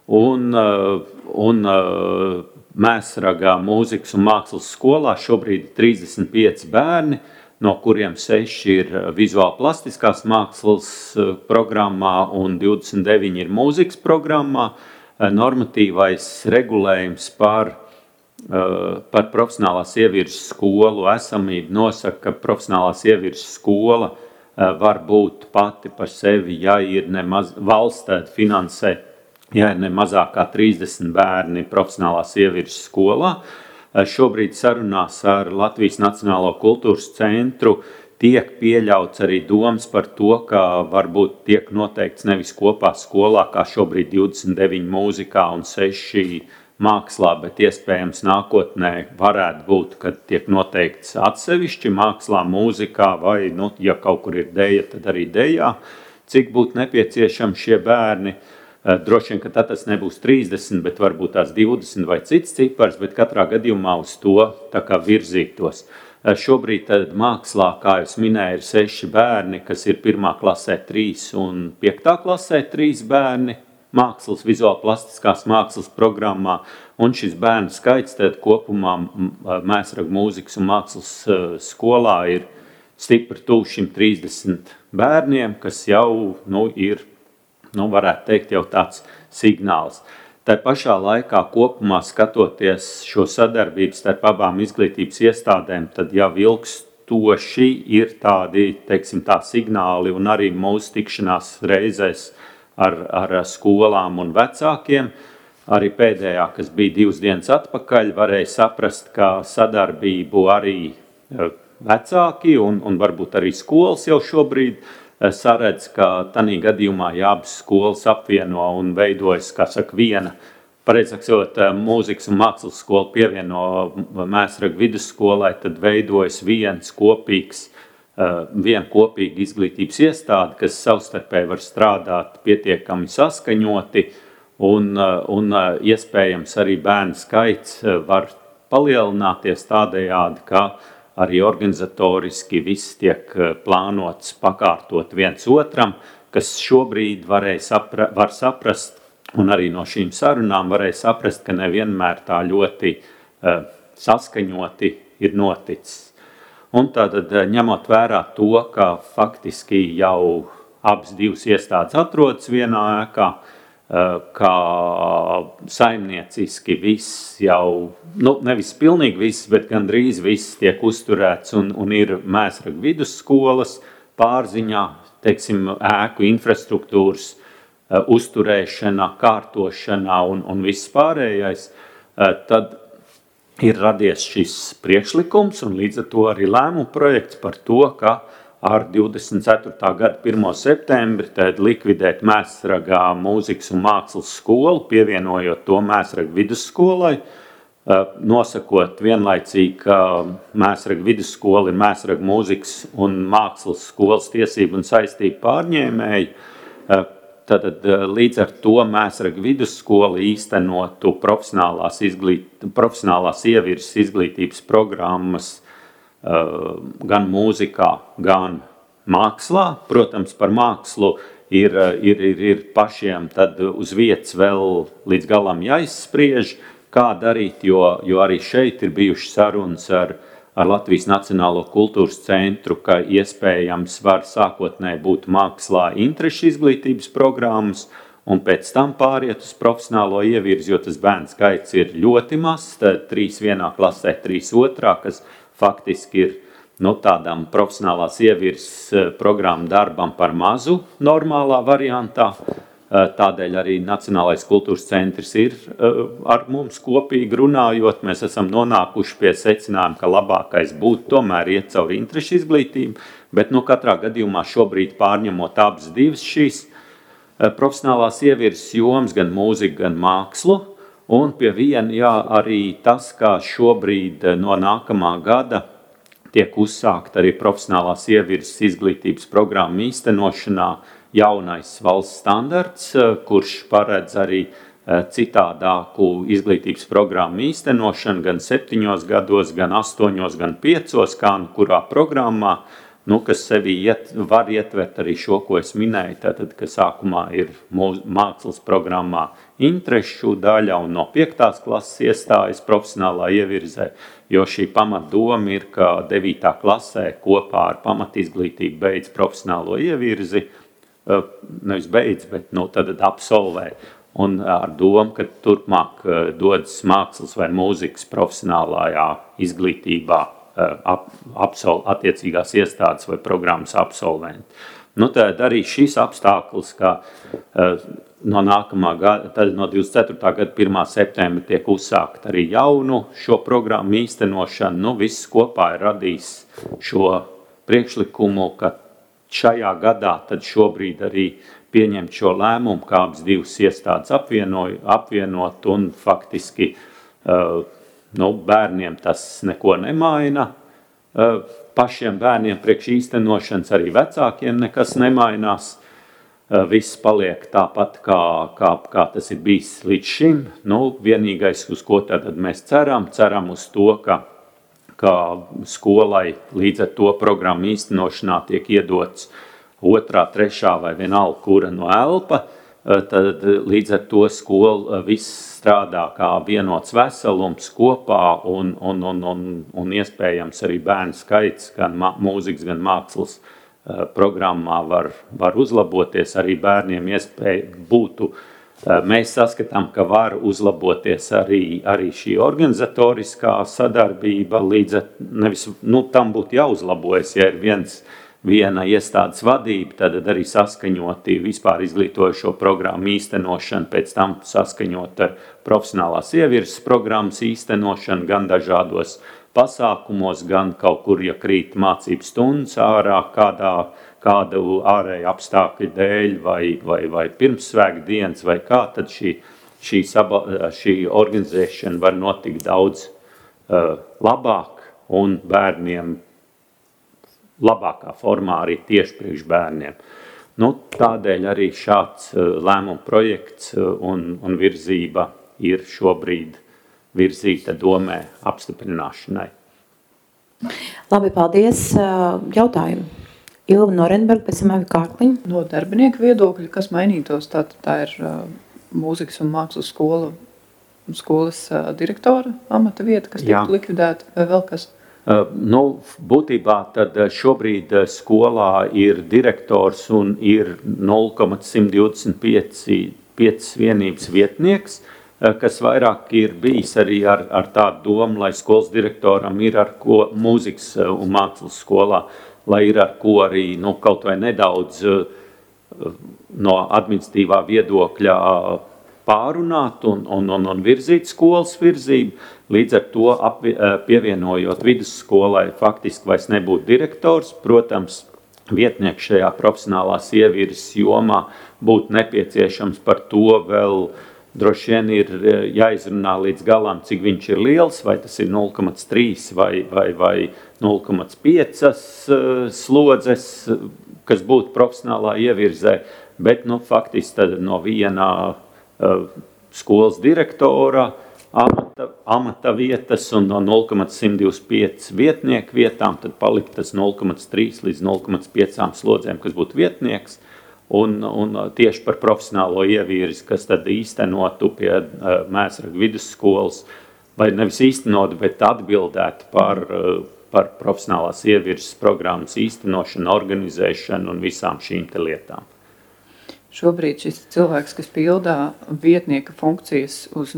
un Mērsaga mūzikas un mākslas skolā šobrīd ir 35 bērni, no kuriem 6 ir vizuāli plastiskās mākslas programmā un 29 ir mūzikas programmā. Normatīvais regulējums par profesionālās ievirses skolu esamību nosaka, ka profesionālās ievirses skola var būt pati par sevi, ja ir valsts finansē, ja ir ne mazāk kā 30 bērni profesionālās ievirses skolā. Šobrīd sarunās ar Latvijas Nacionālo kultūras centru tiek pieļauts arī domas par to, ka varbūt tiek noteikts nevis kopā skolā, kā šobrīd 29 mūzikā un 6 mākslā, bet iespējams nākotnē varētu būt, kad tiek noteikts atsevišķi mākslā, mūzikā vai, ja kaut kur ir deja, tad arī dejā, cik būtu nepieciešami šie bērni. Droši vien, ka tad tas nebūs 30, bet varbūt tās 20 vai cits cipars, bet katrā gadījumā uz to tā kā virzītos. Šobrīd tad mākslā, kā jūs minēju, ir 6 bērni, kas ir 1. klasē 3 un 5. klasē 3 bērni mākslas, vizuāli plastiskās mākslas programmā. Un šis bērnu skaits tad kopumā Mēsragu mūzikas un mākslas skolā ir stipri tuvu 130 bērniem, kas jau ir, varētu teikt, jau tāds signāls. Tā pašā laikā kopumā skatoties šo sadarbību starp abām izglītības iestādēm, tad jau ilgstoši ir tādi, teiksim, tā signāli un arī mūsu tikšanās reizēs ar skolām un vecākiem. Arī pēdējā, kas bija 2 dienas atpakaļ, varēja saprast, ka sadarbību arī vecāki un varbūt arī skolas jau šobrīd saredz, ka tanī gadījumā abas skolas apvieno un veidojas, kā saka, viena, pareizāk sakot, mūzikas un mākslas skola pievieno Mēsragu vidusskolai, tad veidojas viena kopīga izglītības iestāde, kas savstarpēji var strādāt pietiekami saskaņoti un iespējams arī bērnu skaits var palielināties tādējādi, ka arī organizatoriski viss tiek plānots pakārtot viens otram, kas šobrīd var saprast, un arī no šīm sarunām varēja saprast, ka nevienmēr tā ļoti saskaņoti ir noticis. Un tātad ņemot vērā to, ka faktiski jau abas 2 iestādes atrodas vienā ēkā, kā saimnieciski viss jau, nevis pilnīgi viss, bet gandrīz viss tiek uzturēts un ir Mēsragu vidusskolas pārziņā, teiksim, ēku infrastruktūras uzturēšana, kārtošana un viss pārējais, tad ir radies šis priekšlikums un līdz ar to arī lēmuma projekts par to, ka ar 24. gada 1. septembri tad likvidēt Mēsragā mūzikas un mākslas skolu, pievienojot to Mēsragu vidusskolai, nosakot vienlaicīgi, ka Mēsragu vidusskola ir Mēsragu mūzikas un mākslas skolas tiesību un saistību pārņēmēji. Tad līdz ar to Mēsragu vidusskola īstenotu profesionālās ievirzes izglītības programmas gan mūzikā, gan mākslā. Protams, par mākslu ir pašiem tad uz vietas vēl līdz galam jāizspriež, kā darīt, jo arī šeit ir bijušas sarunas ar Latvijas Nacionālo kultūras centru, ka iespējams var sākotnēji būt mākslā interešu izglītības programmas un pēc tam pāriet uz profesionālo ievirzi, jo tas bērnu skaits ir ļoti mazs, 3 vienā klasē, 3 otrā, kas faktiski ir tādām profesionālās ievirzes programmu darbam par mazu normālā variantā. Tādēļ arī Nacionālais kultūras centrs ir ar mums kopīgi runājot. Mēs esam nonākuši pie secinājuma, ka labākais būtu tomēr iet caur interešu izglītību, bet katrā gadījumā šobrīd pārņemot abas 2 šīs profesionālās ievirzes jomas, gan mūziku, gan mākslu. Un pie viena, arī tas, kā šobrīd no nākamā gada tiek uzsākt arī profesionālās ievirzes izglītības programmu īstenošanā jaunais valsts standarts, kurš paredz arī citādāku izglītības programmu īstenošanu gan 7 gados, gan 8, gan 5, kā kurā programmā, kas sevī var ietvert arī šo, ko es minēju, tātad, ka sākumā ir mākslas programmā interešu daļa un no 5. klases iestājas profesionālā ievirzē, jo šī pamatdoma ir, ka 9. klasē kopā ar pamatizglītību beidz profesionālo ievirzi, nevis beidz, bet tad absolvē. Un ar domu, ka turpmāk dodas mākslas vai mūzikas profesionālajā izglītībā attiecīgās iestādes vai programmas absolventi. Tad arī šis apstākļus, ka no nākamā gada, tad no 24. gada 1. septembra tiek uzsākt arī jaunu šo programmu īstenošanu, viss kopā ir radījis šo priekšlikumu, ka šajā gadā tad šobrīd arī pieņemt šo lēmumu, kā abas 2 iestādes apvienot un faktiski bērniem tas neko nemaina. Pašiem bērniem priekš īstenošanas arī vecākiem nekas nemainās. Viss paliek tāpat, kā tas ir bijis līdz šim. Vienīgais, uz ko tad mēs ceram uz to, ka ka skolai līdz ar to programmu īstenošanā tiek iedots 2., 3. vai vienalga kura no elpa, tad līdz ar to skola viss strādā kā vienots veselums kopā un iespējams arī bērnu skaits gan mūzikas, gan mākslas programmā var uzlaboties. Arī bērniem iespēja būtu, mēs saskatām, ka var uzlaboties arī šī organizatoriskā sadarbība, līdz ar nevis, tam būtu jāuzlabojas, ja ir viena iestādes vadība, tad arī saskaņoti vispār izglītojošo programmu īstenošanu, pēc tam saskaņot ar profesionālās ievirses programmas īstenošanu, gan dažādos pasākumos, gan kaut kur, ja krīt mācību stundas ārā, kādu ārēju apstākļu dēļ vai pirmssvētku dienas vai kā, tad šī organizēšana var notikt daudz labāk un bērniem labākā formā arī tieši priekš bērniem. Tādēļ arī šāds lēmuma projekts un virzība ir šobrīd virzīta domē apstiprināšanai. Labi, paldies. Jautājumu. Ilva Norenberga, pēc tam Evi Kārkliņa. No darbinieku viedokļa, kas mainītos, tā ir mūzikas un mākslas skolas direktora amata vieta, kas tiktu likvidēta, vai vēl kas? Būtībā tad šobrīd skolā ir direktors un ir 0,125 vienības vietnieks, kas vairāk ir bijis arī ar tādu domu, lai skolas direktoram ir ar ko mūzikas un mākslas skolā, lai ir ar ko arī kaut vai nedaudz no administratīvā viedokļa pārunāt un virzīt skolas virzību. Līdz ar to pievienojot vidusskolai faktiski vairs nebūtu direktors. Protams, vietnieks šajā profesionālās ievirzes jomā būtu nepieciešams, par to vēl droši vien ir jāizrunā līdz galam, cik viņš ir liels, vai tas ir 0,3 vai 0,5 slodzes, kas būtu profesionālā ievirzē, bet faktiski tad no vienā skolas direktora amata vietas un no 0,125 vietnieku vietām, tad palikt tas 0,3 līdz 0,5 slodzēm, kas būtu vietnieks, un tieši par profesionālo ievirzi, kas tad īstenotu pie Mēsragu vidusskolas, vai nevis īstenotu, bet atbildētu par profesionālās ievirzes programmas īstenošanu, organizēšanu un visām šīm te lietām. Šobrīd šis cilvēks, kas pildā vietnieka funkcijas uz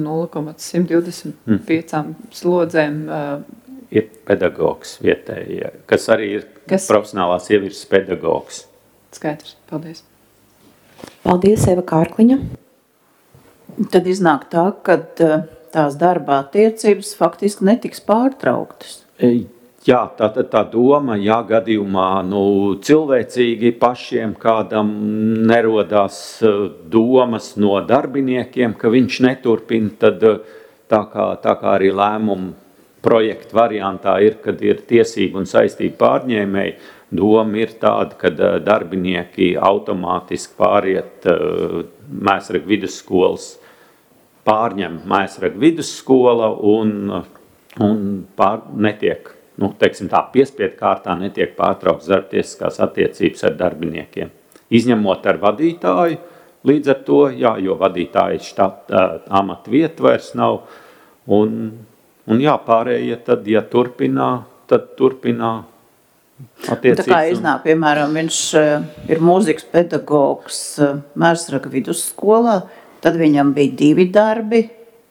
0,125 slodzēm, ir pedagogs vietēji, kas arī ir profesionālās ievirzes pedagogs. Skaidrs, paldies. Paldies, Eva Kārkliņa. Tad iznāk tā, ka tās darba attiecības faktiski netiks pārtrauktas. Jā, tā doma, gadījumā cilvēcīgi pašiem kādam nerodās domas no darbiniekiem, ka viņš neturpina, tad tā kā arī lēmumu projekta variantā ir, kad ir tiesība un saistība pārņēmēji, doma ir tāda, ka darbinieki automātiski pāriet Mēsragu vidusskolas, pārņem Mēsragu vidusskola un netiek, teiksim tā, piespiedu kārtā netiek pārtraukts darbtiesiskās attiecības ar darbiniekiem. Izņemot ar vadītāju, līdz ar to, jo vadītāja štata amata vieta vairs nav, un pārējie tad, ja turpinā, tad turpinā attiecības. Tā kā iznāk, piemēram, viņš ir mūzikas pedagogs Mēsraga vidusskolā, tad viņam bija 2 darbi,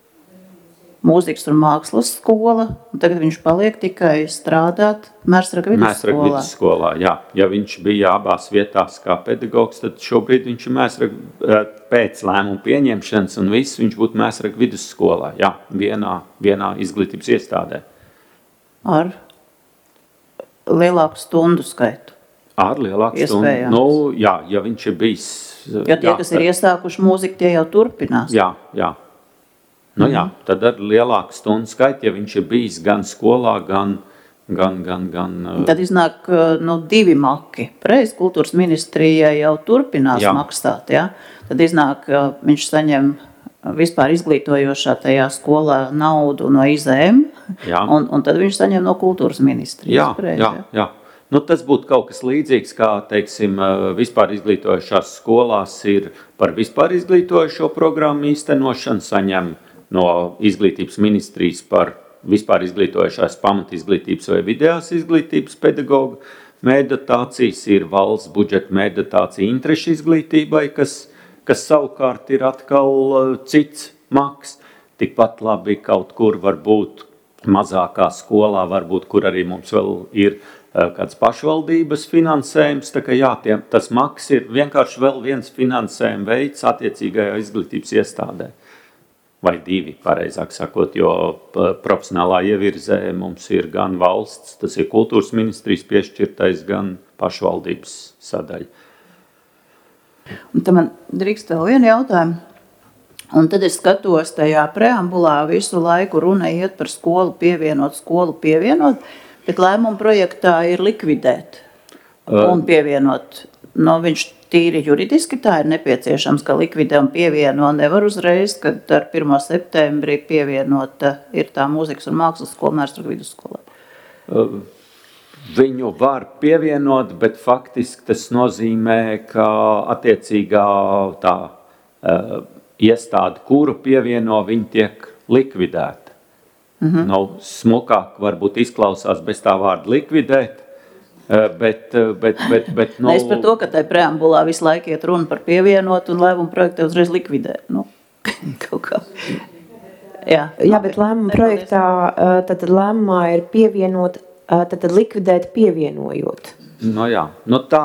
mūzikas un mākslas skola, un tagad viņš paliek tikai strādāt Mēsraga vidusskolā. Jā. Ja viņš bija abās vietās kā pedagogs, tad šobrīd viņš ir Mēsraga pēc lēmuma pieņemšanas, un viņš būtu Mēsraga vidusskolā, vienā izglītības iestādē. Ar lielāku stundu skaitu. Ar lielāku stundu. Ja viņš ir bijis... Jo tie, kas ir iesākuši mūziku, tie jau turpinās. Jā. Tad ar lielāku stundu skaitu, ja viņš ir bijis gan skolā, gan... Tad iznāk 2 maki. Pareizi, kultūras ministrijai jau turpinās maksāt, Tad iznāk, viņš saņem vispār izglītojošā tajā skolā naudu no IZM, Jā. Un tad viņš saņem no kultūras ministrijas. Jā. Nu, tas būtu kaut kas līdzīgs, kā, teiksim, vispār izglītojušās skolās ir par vispār izglītojušo programmu īstenošanu, saņem no izglītības ministrijas par vispār izglītojušās pamatizglītības vai vidējās izglītības pedagogu meditācijas, ir valsts budžeta meditācija interešu izglītībai, kas savukārt ir atkal cits maks. Tikpat labi kaut kur var būt mazākā skolā, varbūt, kur arī mums vēl ir kāds pašvaldības finansējums, tā kā jā, tas maks ir vienkārši vēl viens finansējuma veids attiecīgajā izglītības iestādē. Vai divi, pareizāk sakot, jo profesionālā ievirzē mums ir gan valsts, tas ir kultūras ministrijas piešķirtais, gan pašvaldības sadaļa. Un tad man drīkst vēl vienu jautājumu. Un tad es skatos tajā preambulā, visu laiku runa iet par skolu pievienot, bet lēmuma projektā ir likvidēt un pievienot. No viņš tīri juridiski tā ir nepieciešams, ka likvidē un pievieno nevar uzreiz, kad ar 1. septembrī pievienota ir tā mūzikas un mākslas skola Mērsturga vidusskolā. Viņu var pievienot, bet faktiski tas nozīmē, ka attiecīgā tā iestāde, kuru pievieno, viņi tiek likvidēti. Nav smukāk, varbūt izklausās bez tā vārda likvidēt, bet no... Es par to, ka tai preambulā visu laiku iet runa par pievienot un lēmumu projektu uzreiz likvidēt. Nu, kaut kā. Jā, bet lēmuma projektā tad lēmumā ir pievienot, tad likvidēt pievienojot. No jā, tā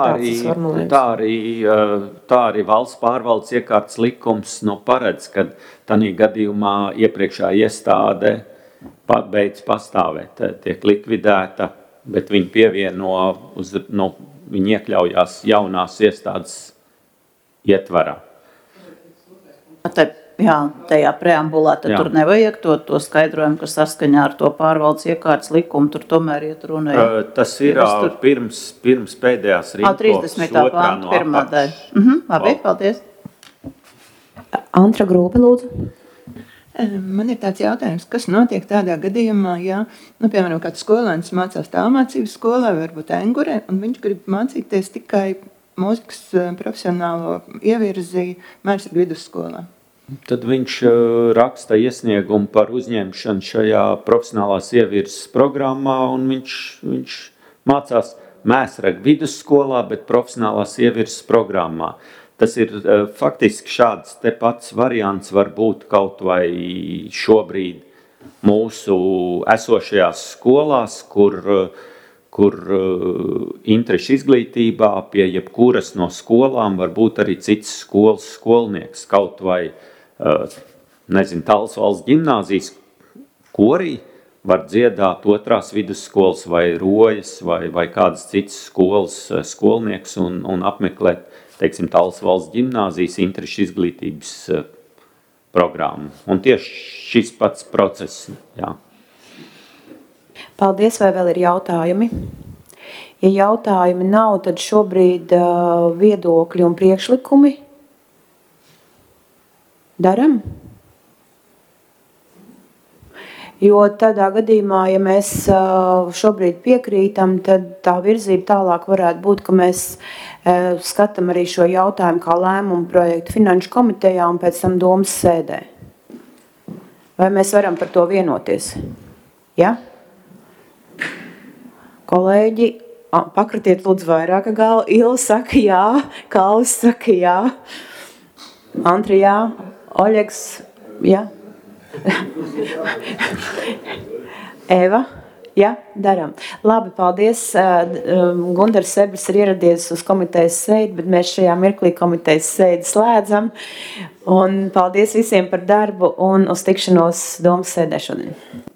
arī valsts pārvaldes iekārtas likums paredz, kad tādā gadījumā iepriekšā iestāde beidz pastāvēt, tiek likvidēta, bet viņi pievieno, viņi iekļaujās jaunās iestādes ietvarā. Jā, tajā preambulā, tad tur nevajag to skaidrojumu, ka saskaņā ar to pārvaldes iekārtas likumu tur tomēr iet runa. Tas ir pirms pēdējās rīkopas 30. pānta pirmā daļa. Labi, paldies. Antra Grūpe, lūdzu. Man ir tāds jautājums, kas notiek tādā gadījumā, ja, piemēram, kāds skolēns mācās tālmācības skolā, varbūt Engurē, un viņš grib mācīties tikai mūzikas profesionālo ievirzi Mērsturga vidusskolā. Tad viņš raksta iesniegumu par uzņemšanu šajā profesionālās ievirzes programmā, un viņš mācās Mērsturga vidusskolā, bet profesionālās ievirzes programmā. Tas ir faktiski šāds te pats variants var būt kaut vai šobrīd mūsu esošajās skolās, kur interešu izglītībā pie jebkuras no skolām var būt arī cits skolas skolnieks, kaut vai, Talsu valsts ģimnāzijas korī var dziedāt otrās vidusskolas vai rojas vai kādas citas skolas skolnieks un apmeklēt, teiksim, Talsu valsts ģimnāzijas interešu izglītības programmu. Un tieši šis pats process, jā. Paldies, vai vēl ir jautājumi? Ja jautājumi nav, tad šobrīd viedokļi un priekšlikumi daram? Jo tādā gadījumā, ja mēs šobrīd piekrītam, tad tā virzība tālāk varētu būt, ka mēs skatām arī šo jautājumu kā lēmumu projektu Finanšu komitejā un pēc tam Domas sēdē. Vai mēs varam par to vienoties? Ja? Kolēģi, pakratiet lūdzu vairāk galvu. Ila saka jā, Kalvis saka jā, Antri jā, Oļegs jā. Eva, jā, daram. Labi, paldies. Gundars Sebris ir ieradies uz komitejas sēdi, bet mēs šajā mirklī komitejas sēdi slēdzam. Un paldies visiem par darbu un uz tikšanos Domas sēdē šodien.